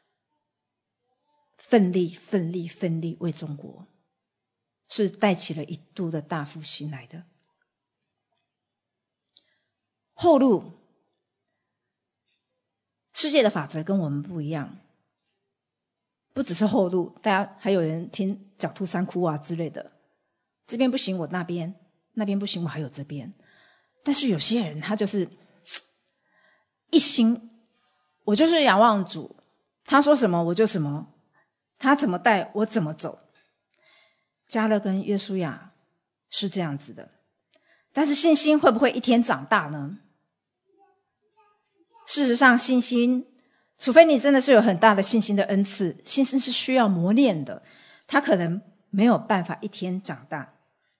奋力奋力奋力为中国，是带起了一度的大复兴来的。后路，世界的法则跟我们不一样，不只是后路，大家还有人听狡兔三窟啊之类的，这边不行我那边，那边不行我还有这边。但是有些人他就是一心，我就是仰望主，他说什么我就什么，他怎么带我怎么走。迦勒跟约书亚是这样子的，但是信心会不会一天长大呢？事实上信心，除非你真的是有很大的信心的恩赐，信心是需要磨练的，他可能没有办法一天长大。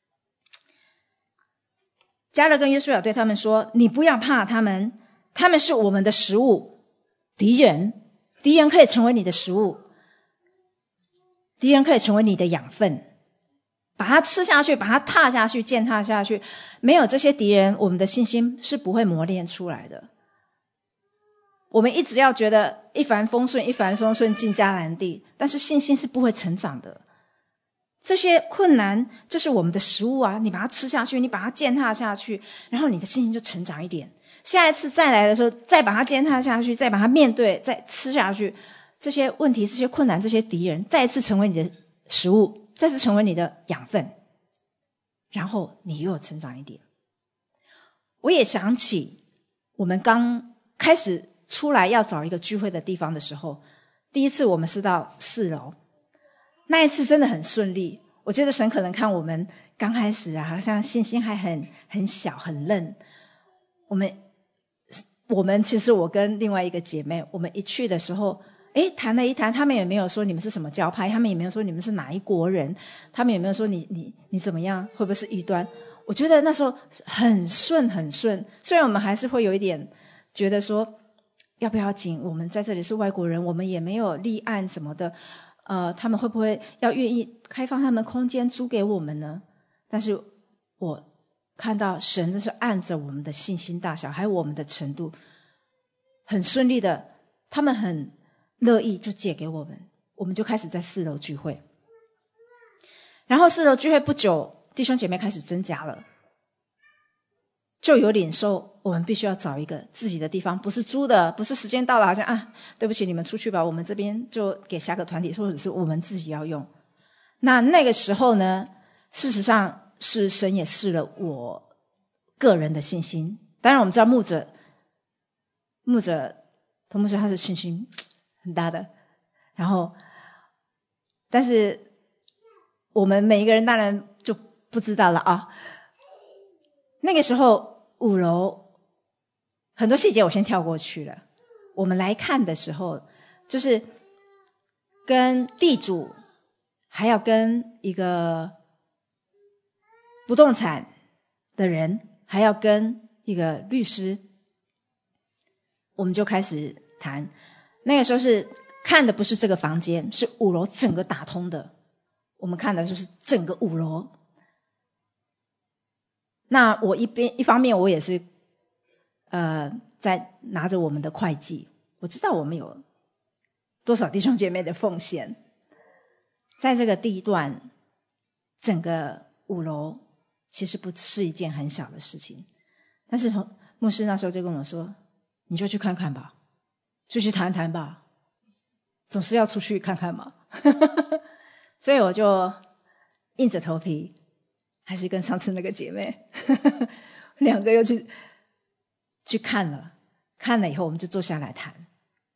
迦勒跟约书亚对他们说，你不要怕他们，他们是我们的食物，敌人敌人可以成为你的食物，敌人可以成为你的养分，把它吃下去，把它踏下去，践踏下去，没有这些敌人，我们的信心是不会磨练出来的。我们一直要觉得一帆风顺，一帆风顺进迦南地，但是信心是不会成长的。这些困难就是我们的食物啊，你把它吃下去，你把它践踏下去，然后你的信心就成长一点。下一次再来的时候，再把它践踏下去，再把它面对，再吃下去，这些问题，这些困难，这些敌人再一次成为你的食物，再次成为你的养分，然后你又成长一点。我也想起我们刚开始出来要找一个聚会的地方的时候，第一次我们是到四楼，那一次真的很顺利。我觉得神可能看我们刚开始啊，好像信心还很很小很嫩。我们我们其实我跟另外一个姐妹，我们一去的时候，诶，谈了一谈，他们也没有说你们是什么教派，他们也没有说你们是哪一国人，他们也没有说你你你怎么样，会不会是异端。我觉得那时候很顺很顺，虽然我们还是会有一点觉得说要不要紧，我们在这里是外国人，我们也没有立案什么的，呃，他们会不会要愿意开放他们空间租给我们呢？但是我看到神真是按着我们的信心大小还有我们的程度，很顺利的，他们很乐意就借给我们，我们就开始在四楼聚会。然后四楼聚会不久，弟兄姐妹开始增加了，就有领受我们必须要找一个自己的地方，不是租的，不是时间到了好像啊，对不起你们出去吧，我们这边就给下个团体，或者是我们自己要用。那那个时候呢，事实上是神也试了我个人的信心。当然我们知道牧者牧者童牧师他是信心很大的，然后但是我们每一个人当然就不知道了啊。那个时候五楼很多细节我先跳过去了，我们来看的时候，就是跟地主还要跟一个不动产的人，还要跟一个律师，我们就开始谈。那个时候是看的不是这个房间，是五楼整个打通的，我们看的就是整个五楼。那我一边一方面我也是呃在拿着我们的会计，我知道我们有多少弟兄姐妹的奉献，在这个地段整个五楼其实不是一件很小的事情。但是牧师那时候就跟我说，你就去看看吧，就去谈谈吧，总是要出去看看嘛所以我就硬着头皮，还是跟上次那个姐妹两个又去去看了，看了以后我们就坐下来谈。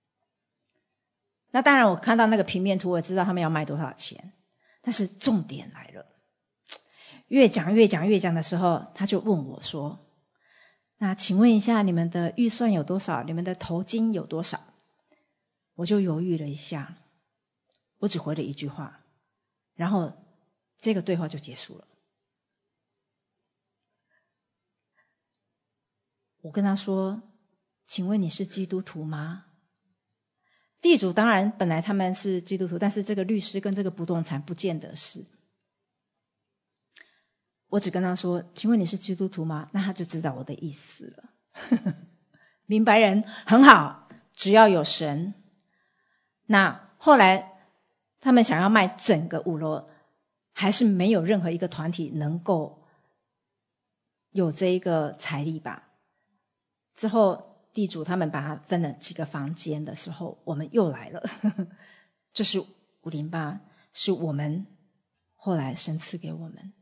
那当然我看到那个平面图，我知道他们要卖多少钱，但是重点来了，越讲越讲越讲的时候，他就问我说，那请问一下你们的预算有多少，你们的头金有多少？我就犹豫了一下，我只回了一句话，然后这个对话就结束了。我跟他说，请问你是基督徒吗？地主当然本来他们是基督徒，但是这个律师跟这个不动产不见得是。 我只跟他说，请问你是基督徒吗？那他就知道我的意思了。明白人很好，只要有神。那后来他们想要卖整个五楼，还是没有任何一个团体能够有这一个财力吧。之后地主他们把它分了几个房间的时候，我们又来了。这是五零八，是我们后来神赐给我们。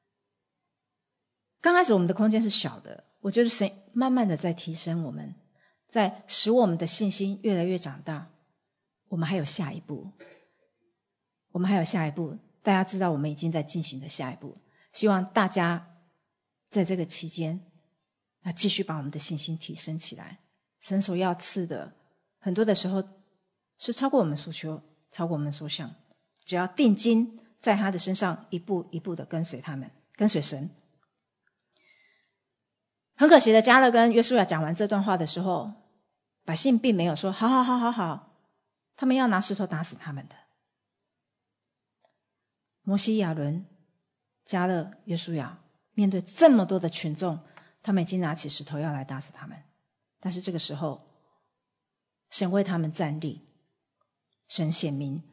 刚开始我们的空间是小的，我觉得神慢慢的在提升我们，在使我们的信心越来越长大。我们还有下一步，我们还有下一步，大家知道我们已经在进行的下一步。希望大家在这个期间要继续把我们的信心提升起来。神所要赐的很多的时候是超过我们所求，超过我们所想，只要定睛在他的身上，一步一步的跟随他们，跟随神。很可惜的，迦勒跟约书亚讲完这段话的时候，百姓并没有说好好好好好，他们要拿石头打死他们的。摩西、亚伦、迦勒、约书亚面对这么多的群众，他们已经拿起石头要来打死他们。但是这个时候，神为他们站立，神显明。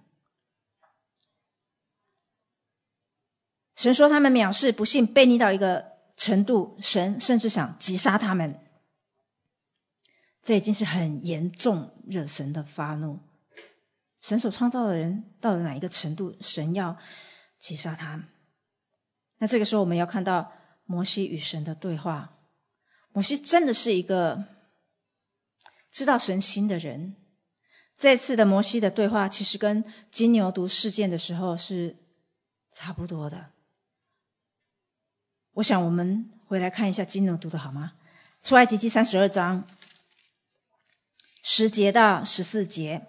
神说他们藐视不信，悖逆到一个程度，神甚至想击杀他们。这已经是很严重惹神的发怒。神所创造的人到了哪一个程度，神要击杀他。那这个时候我们要看到摩西与神的对话。摩西真的是一个知道神心的人。这次的摩西的对话其实跟金牛犊事件的时候是差不多的。我想我们回来看一下金牛犊的好吗？出埃及记三十二章十节到十四节。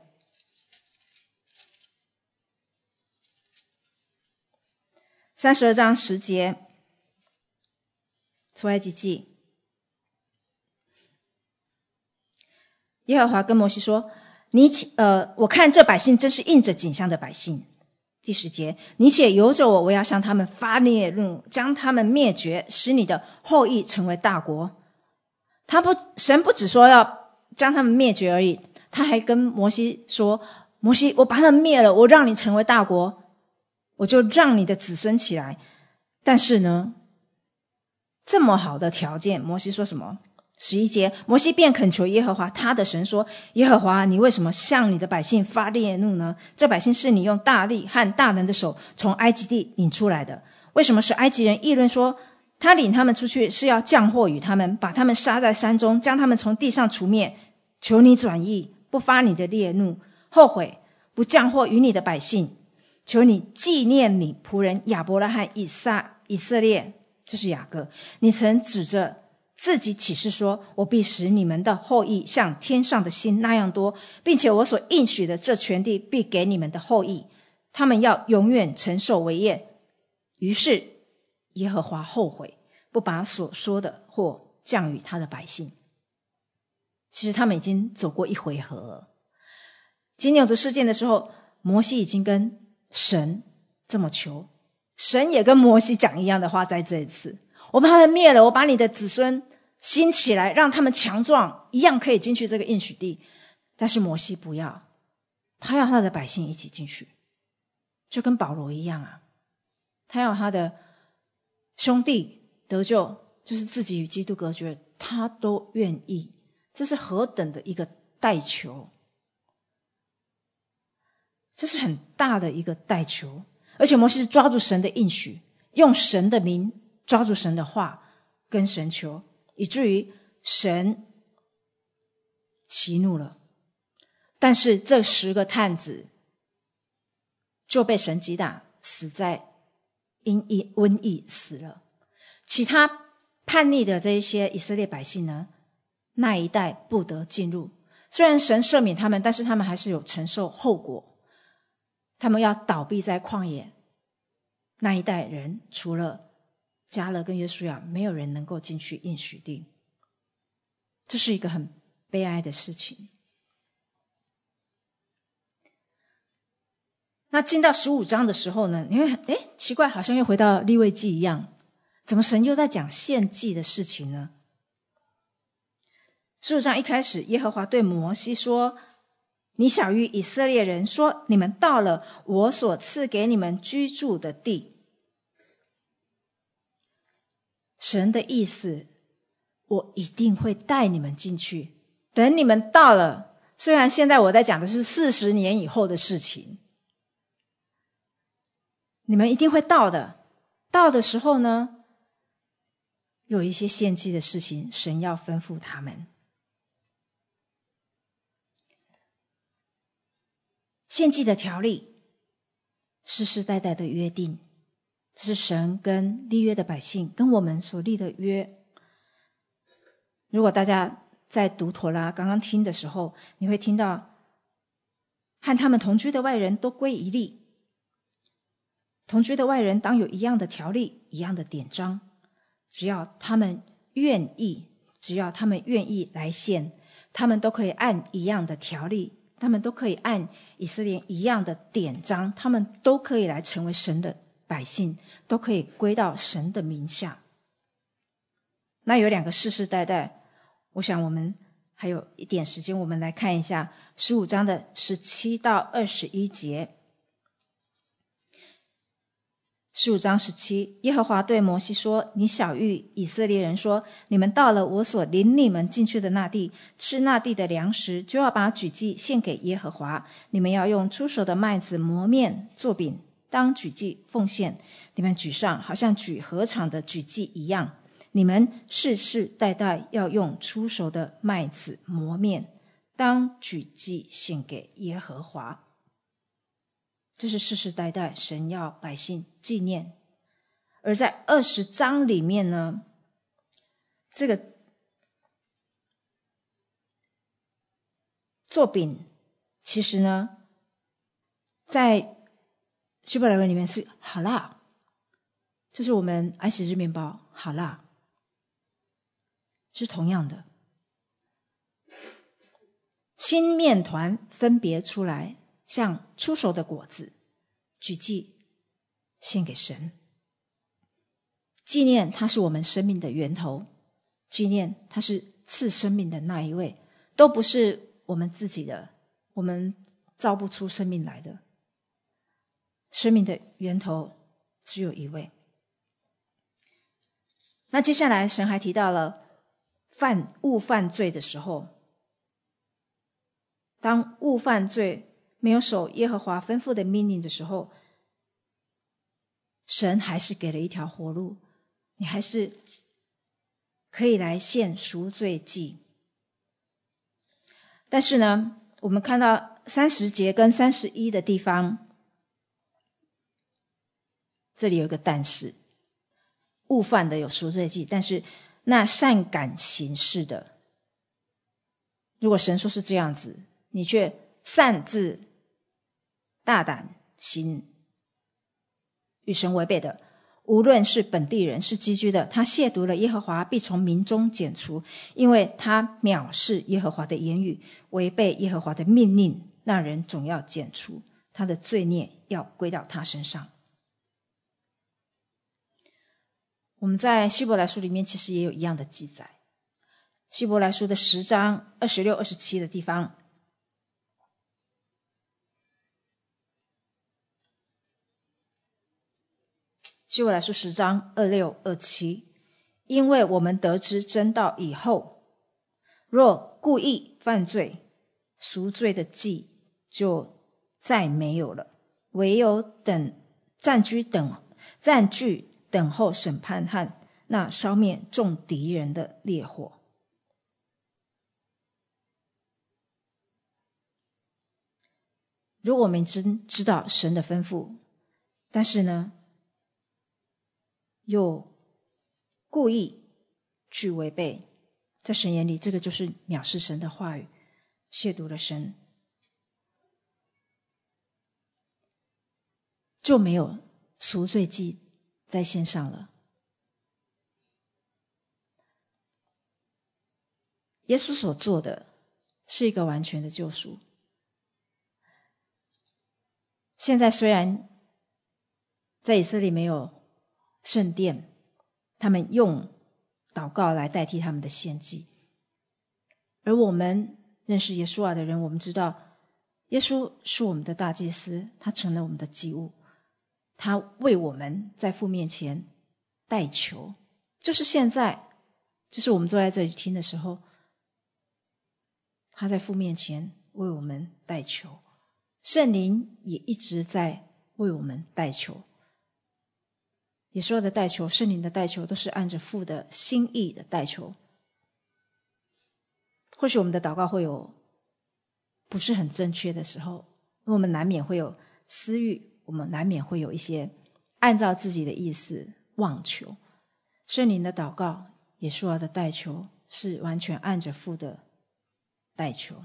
三十二章十节，出埃及记。耶和华跟摩西说：“你且呃，我看这百姓真是应着景象的百姓。”第十节，你且由着我，我要向他们发烈怒，将他们灭绝，使你的后裔成为大国。他不，神不只说要将他们灭绝而已，他还跟摩西说：“摩西，我把他们灭了，我让你成为大国，我就让你的子孙起来。”但是呢，这么好的条件，摩西说什么？十一节，摩西便恳求耶和华他的神说：“耶和华，你为什么向你的百姓发烈怒呢？这百姓是你用大力和大能的手从埃及地领出来的。为什么使埃及人议论说，他领他们出去是要降祸与他们，把他们杀在山中，将他们从地上除灭？求你转意，不发你的烈怒，后悔不降祸与你的百姓。求你纪念你仆人亚伯拉罕、以撒、以色列，就是雅各。你曾指着自己起誓说，我必使你们的后裔像天上的星那样多，并且我所应许的这全地必给你们的后裔，他们要永远承受为业。于是耶和华后悔，不把所说的祸降与他的百姓。其实他们已经走过一回合了。金牛犊事件的时候，摩西已经跟神这么求，神也跟摩西讲一样的话，在这一次，我把他们灭了，我把你的子孙兴起来，让他们强壮，一样可以进去这个应许地。但是摩西不要，他要他的百姓一起进去，就跟保罗一样啊，他要他的兄弟得救，就是自己与基督隔绝，他都愿意。这是何等的一个代求，这是很大的一个代求。而且摩西是抓住神的应许，用神的名抓住神的话跟神求，以至于神息怒了。但是这十个探子就被神击打，死在因瘟疫死了。其他叛逆的这一些以色列百姓呢，那一代不得进入。虽然神赦免他们，但是他们还是有承受后果，他们要倒闭在旷野。那一代人除了迦勒跟约书亚，没有人能够进去应许地。这是一个很悲哀的事情。那进到十五章的时候呢，你会诶奇怪，好像又回到利未记一样。 怎么神又在讲献祭的事情呢？十五章一开始，耶和华对摩西说，你小谕以色列人说，你们到了我所赐给你们居住的地。神的意思，我一定会带你们进去，等你们到了，虽然现在我在讲的是四十年以后的事情，你们一定会到的。到的时候呢，有一些献祭的事情，神要吩咐他们。献祭的条例，世世代代的约定，这是神跟立约的百姓跟我们所立的约。如果大家在读妥拉刚刚听的时候，你会听到和他们同居的外人都归一例，同居的外人当有一样的条例，一样的典章，只要他们愿意，只要他们愿意来献，他们都可以按一样的条例，他们都可以按以色列一样的典章，他们都可以来成为神的百姓，都可以归到神的名下。那有两个世世代代，我想我们还有一点时间，我们来看一下十五章的十七到二十一节。十五章十七，耶和华对摩西说，你晓谕以色列人说，你们到了我所领你们进去的那地，吃那地的粮食，就要把举祭献给耶和华。你们要用出熟的麦子磨面做饼，当举祭奉献。你们举上好像举禾场的举祭一样。你们世世代代要用出熟的麦子磨面，当举祭献给耶和华。这是世世代代神要百姓纪念。而在二十章里面呢，这个做饼其实呢，在希伯来文里面是好辣，就是我们爱食日面包好辣，是同样的。新面团分别出来，像出熟的果子，举祭献给神，纪念他是我们生命的源头，纪念他是赐生命的那一位，都不是我们自己的，我们造不出生命来的，生命的源头只有一位。那接下来神还提到了犯误犯罪的时候，当误犯罪没有守耶和华吩咐的命令的时候，神还是给了一条活路，你还是可以来献赎罪祭。但是呢，我们看到三十节跟三十一的地方，这里有一个但是，误犯的有赎罪祭，但是那善感行事的，如果神说是这样子，你却擅自大胆行与神违背的，无论是本地人是寄居的，他亵渎了耶和华，必从民中剪除，因为他藐视耶和华的言语，违背耶和华的命令，那人总要剪除，他的罪孽要归到他身上。我们在希伯来书里面其实也有一样的记载，希伯来书的十章二十六、二十七的地方，希伯来书十章二六、二七，因为我们得知真道以后，若故意犯罪，赎罪的祭就再没有了，唯有等暂居等暂居等候审判和那烧灭众敌人的烈火。如果我们真知道神的吩咐，但是呢，又故意去违背，在神眼里，这个就是藐视神的话语，亵渎了神，就没有赎罪祭在线上了。耶稣所做的是一个完全的救赎。现在虽然在以色列没有圣殿， 他们用祷告来代替他们的献祭。而我们认识耶稣啊的人，我们知道耶稣是我们的大祭司，他成了我们的祭物，他为我们在父面前代求，就是现在，就是我们坐在这里听的时候，他在父面前为我们代求，圣灵也一直在为我们代求。也所有的代求，圣灵的代求都是按着父的心意的代求。或许我们的祷告会有不是很正确的时候，因为我们难免会有私欲，我们难免会有一些按照自己的意思妄求。圣灵的祷告，耶稣的代求是完全按着父的代求。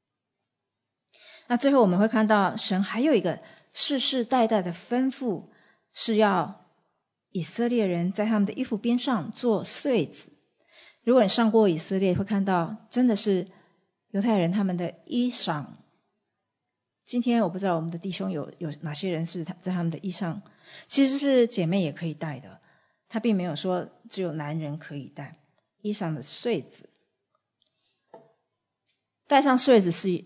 那最后我们会看到神还有一个世世代代的吩咐，是要以色列人在他们的衣服边上做穗子。如果你上过以色列，会看到真的是犹太人他们的衣裳。今天我不知道我们的弟兄有有哪些人是在他们的衣裳，其实是姐妹也可以戴的，他并没有说只有男人可以戴衣裳的穗子。戴上穗子是，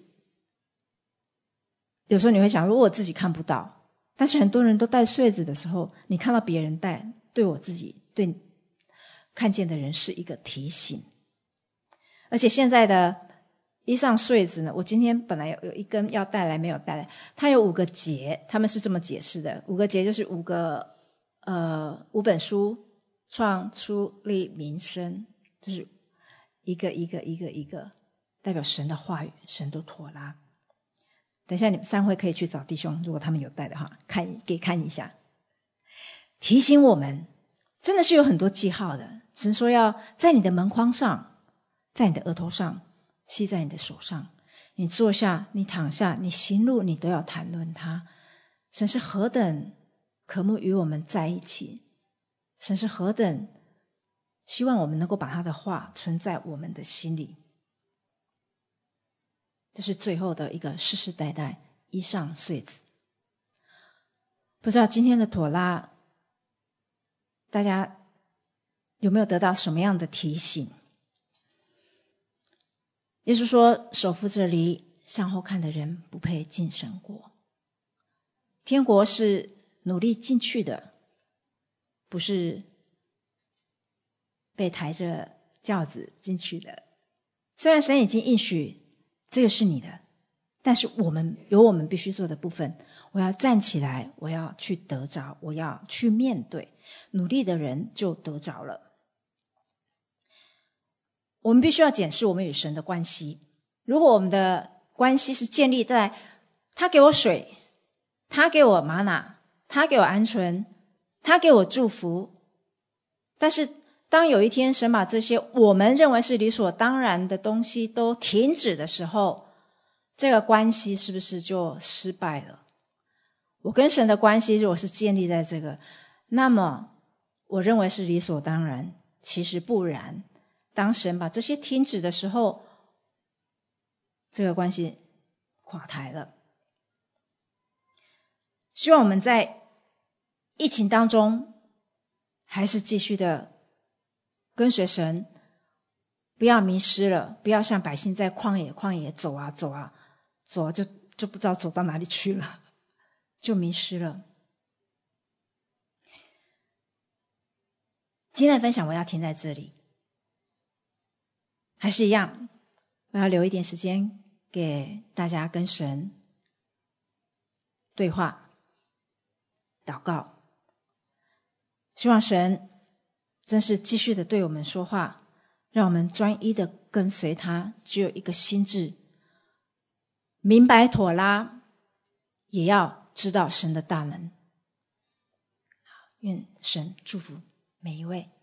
有时候你会想，如果我自己看不到，但是很多人都戴穗子的时候，你看到别人戴，对我自己对看见的人是一个提醒。而且现在的衣裳穗子呢，我今天本来有有一根要带来没有带来，它有五个节，他们是这么解释的，五个节就是五个呃五本书，创出立民生，就是一个一个一个一个代表神的话语，神都妥拉。等一下你们散会可以去找弟兄，如果他们有带的话，看给看一下，提醒我们真的是有很多记号的。神说要在你的门框上，在你的额头上，系在你的手上，你坐下，你躺下，你行路，你都要谈论他。神是何等渴慕与我们在一起，神是何等希望我们能够把他的话存在我们的心里。这是最后的一个世世代代衣裳穗子。不知道今天的妥拉大家有没有得到什么样的提醒？耶稣说，手扶着犁向后看的人不配进神国。天国是努力进去的，不是被抬着轿子进去的。虽然神已经应许这个是你的，但是我们有我们必须做的部分，我要站起来，我要去得着，我要去面对，努力的人就得着了。我们必须要检视我们与神的关系。如果我们的关系是建立在他给我水，他给我玛拿，他给我鹌鹑，他给我祝福，但是当有一天神把这些我们认为是理所当然的东西都停止的时候，这个关系是不是就失败了？我跟神的关系如果是建立在这个，那么我认为是理所当然，其实不然。当神把这些停止的时候，这个关系垮台了。希望我们在疫情当中还是继续的跟随神，不要迷失了，不要像百姓在旷野旷野走啊走啊走啊，就就不知道走到哪里去了，就迷失了。今天的分享我要停在这里，还是一样，我要留一点时间给大家跟神对话祷告，希望神真是继续的对我们说话，让我们专一的跟随他，只有一个心志，明白妥拉，也要知道神的大能。愿神祝福每一位。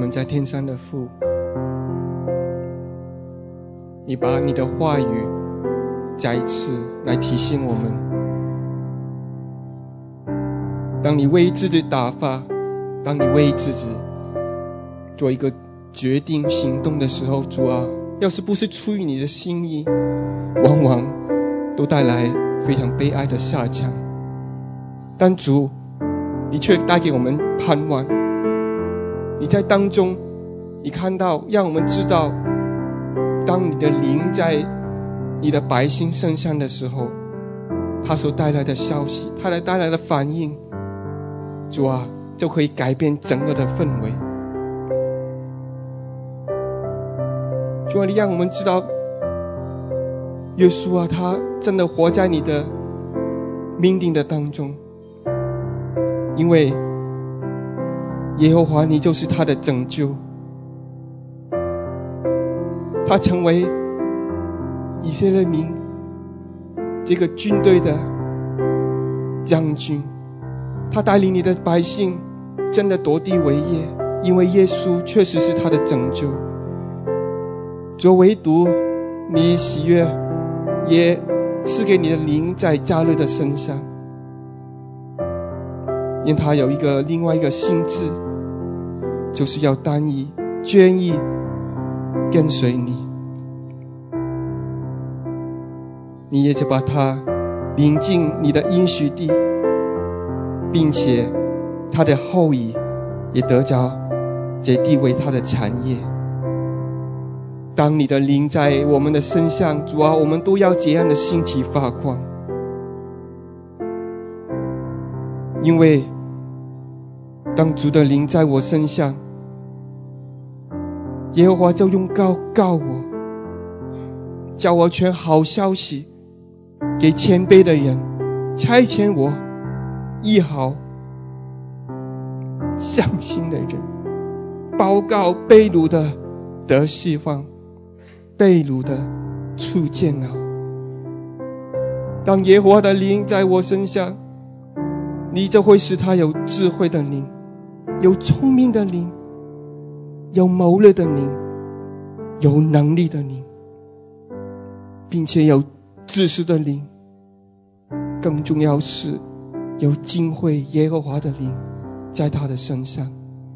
们在天上的父，你把你的话语再一次来提醒我们，当你为自己打发，当你为自己做一个决定行动的时候，主啊，要是不是出于你的心意，往往都带来非常悲哀的下场。但主，你却带给我们盼望，你在当中，你看到让我们知道，当你的灵在你的百姓身上的时候，他所带来的消息，他所带来的反应，主啊，就可以改变整个的氛围。主啊，你让我们知道，耶稣啊，他真的活在你的命定的当中，因为耶和华你就是他的拯救，他成为以色列民这个军队的将军，他带领你的百姓真的夺地为业，因为耶稣确实是他的拯救。主，唯独你喜悦，也赐给你的灵在加勒的身上，因他有一个另外一个心志，就是要单一愿意跟随你，你也就把他领进你的应许地，并且他的后裔也得着这地为他的产业。当你的灵在我们的身上，主啊，我们都要这样的兴起发光，因为当主的灵在我身上，耶和华就用膏膏我，叫我传好消息给谦卑的人，差遣我医好伤心的人，报告被掳的得释放，被掳的出监牢。当耶和华的灵在我身上，你就会使他有智慧的灵，有聪明的灵，有谋略的灵，有能力的灵，并且有知识的灵，更重要是有敬畏耶和华的灵在他的身上。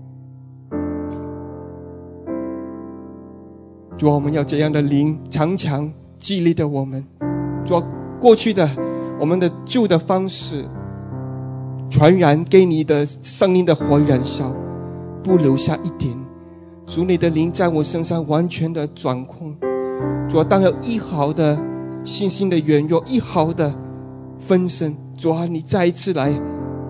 主啊，我们要这样的灵常常激励着我们。主啊，过去的我们的旧的方式传染给你的生命的火燃烧，不留下一点。主，你的灵在我身上完全的掌控。主啊，当有一毫的信心的软弱，一毫的分身，主啊，你再一次来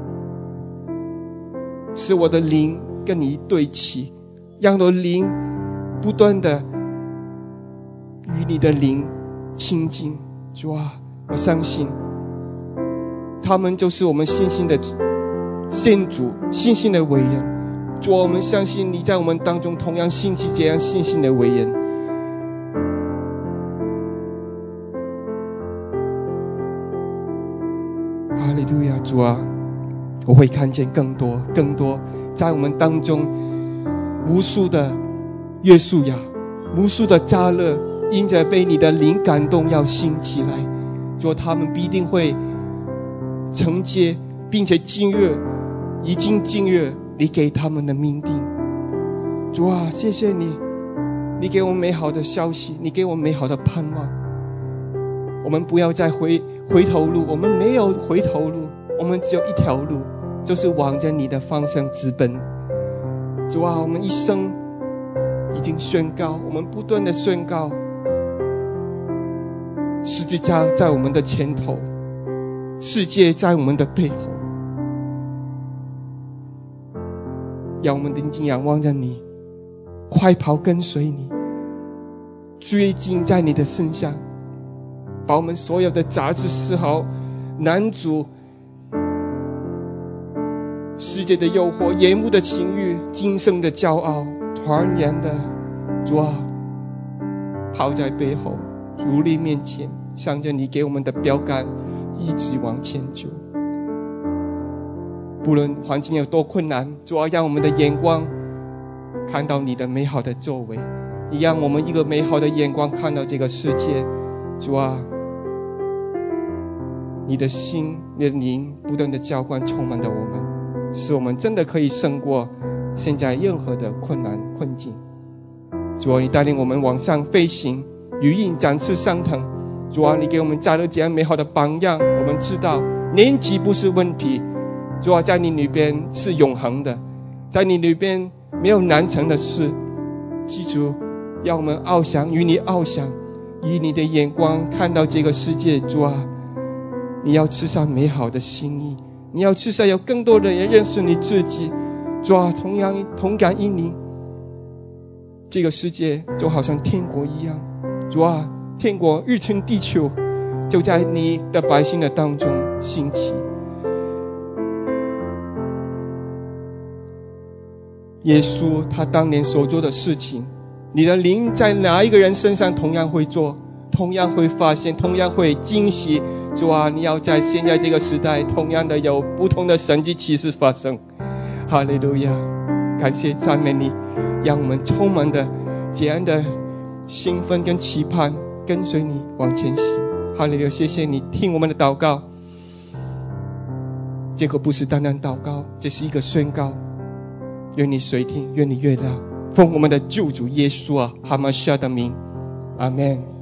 使我的灵跟你对齐，让我的灵不断的与你的灵亲近。主啊，我相信他们就是我们信心的先祖，信心的伟人。主啊，我们相信你在我们当中同样兴起这样信心的伟人。哈利路亚！主啊，我会看见更多更多在我们当中无数的约书亚，无数的迦勒，因着被你的灵感动要兴起来。主啊，他们必定会承接，并且今日已经今日你给他们的命定。主啊，谢谢你，你给我们美好的消息，你给我们美好的盼望。我们不要再回回头路，我们没有回头路，我们只有一条路，就是往着你的方向直奔。主啊，我们一生已经宣告，我们不断的宣告，十字架在我们的前头，世界在我们的背后。让我们定睛仰望着你，快跑跟随你，追紧在你的身上，把我们所有的杂质丝毫难阻，世界的诱惑，眼目的情欲，今生的骄傲，团然的主啊，抛在背后，如你面前，向着你给我们的标杆一直往前走。不论环境有多困难，主啊，让我们的眼光看到你的美好的作为，你让我们一个美好的眼光看到这个世界。主啊，你的心你的灵不断的浇灌充满着我们，使我们真的可以胜过现在任何的困难困境。主啊，你带领我们往上飞行，如鹰展翅上腾。主啊，你给我们摘了这样美好的榜样，我们知道年纪不是问题。主啊，在你里边是永恒的，在你里边没有难成的事。记住，让我们翱翔，与你翱翔，以你的眼光看到这个世界。主啊，你要赐下美好的心意，你要赐下有更多的人认识你自己。主啊，同样同感应你，这个世界就好像天国一样。主啊，天国日升地久，就在你的百姓的当中兴起。耶稣他当年所做的事情，你的灵在哪一个人身上同样会做，同样会发现，同样会惊喜。主啊，你要在现在这个时代同样的有不同的神迹奇事发生。哈利路亚，感谢赞美你，让我们充满的这样的兴奋跟期盼，跟随你往前行。哈利路亚，谢谢你听我们的祷告。这个不是单单祷告，这是一个宣告。愿你垂听，愿你悦纳，奉我们的救主耶稣啊哈马夏的名，阿们。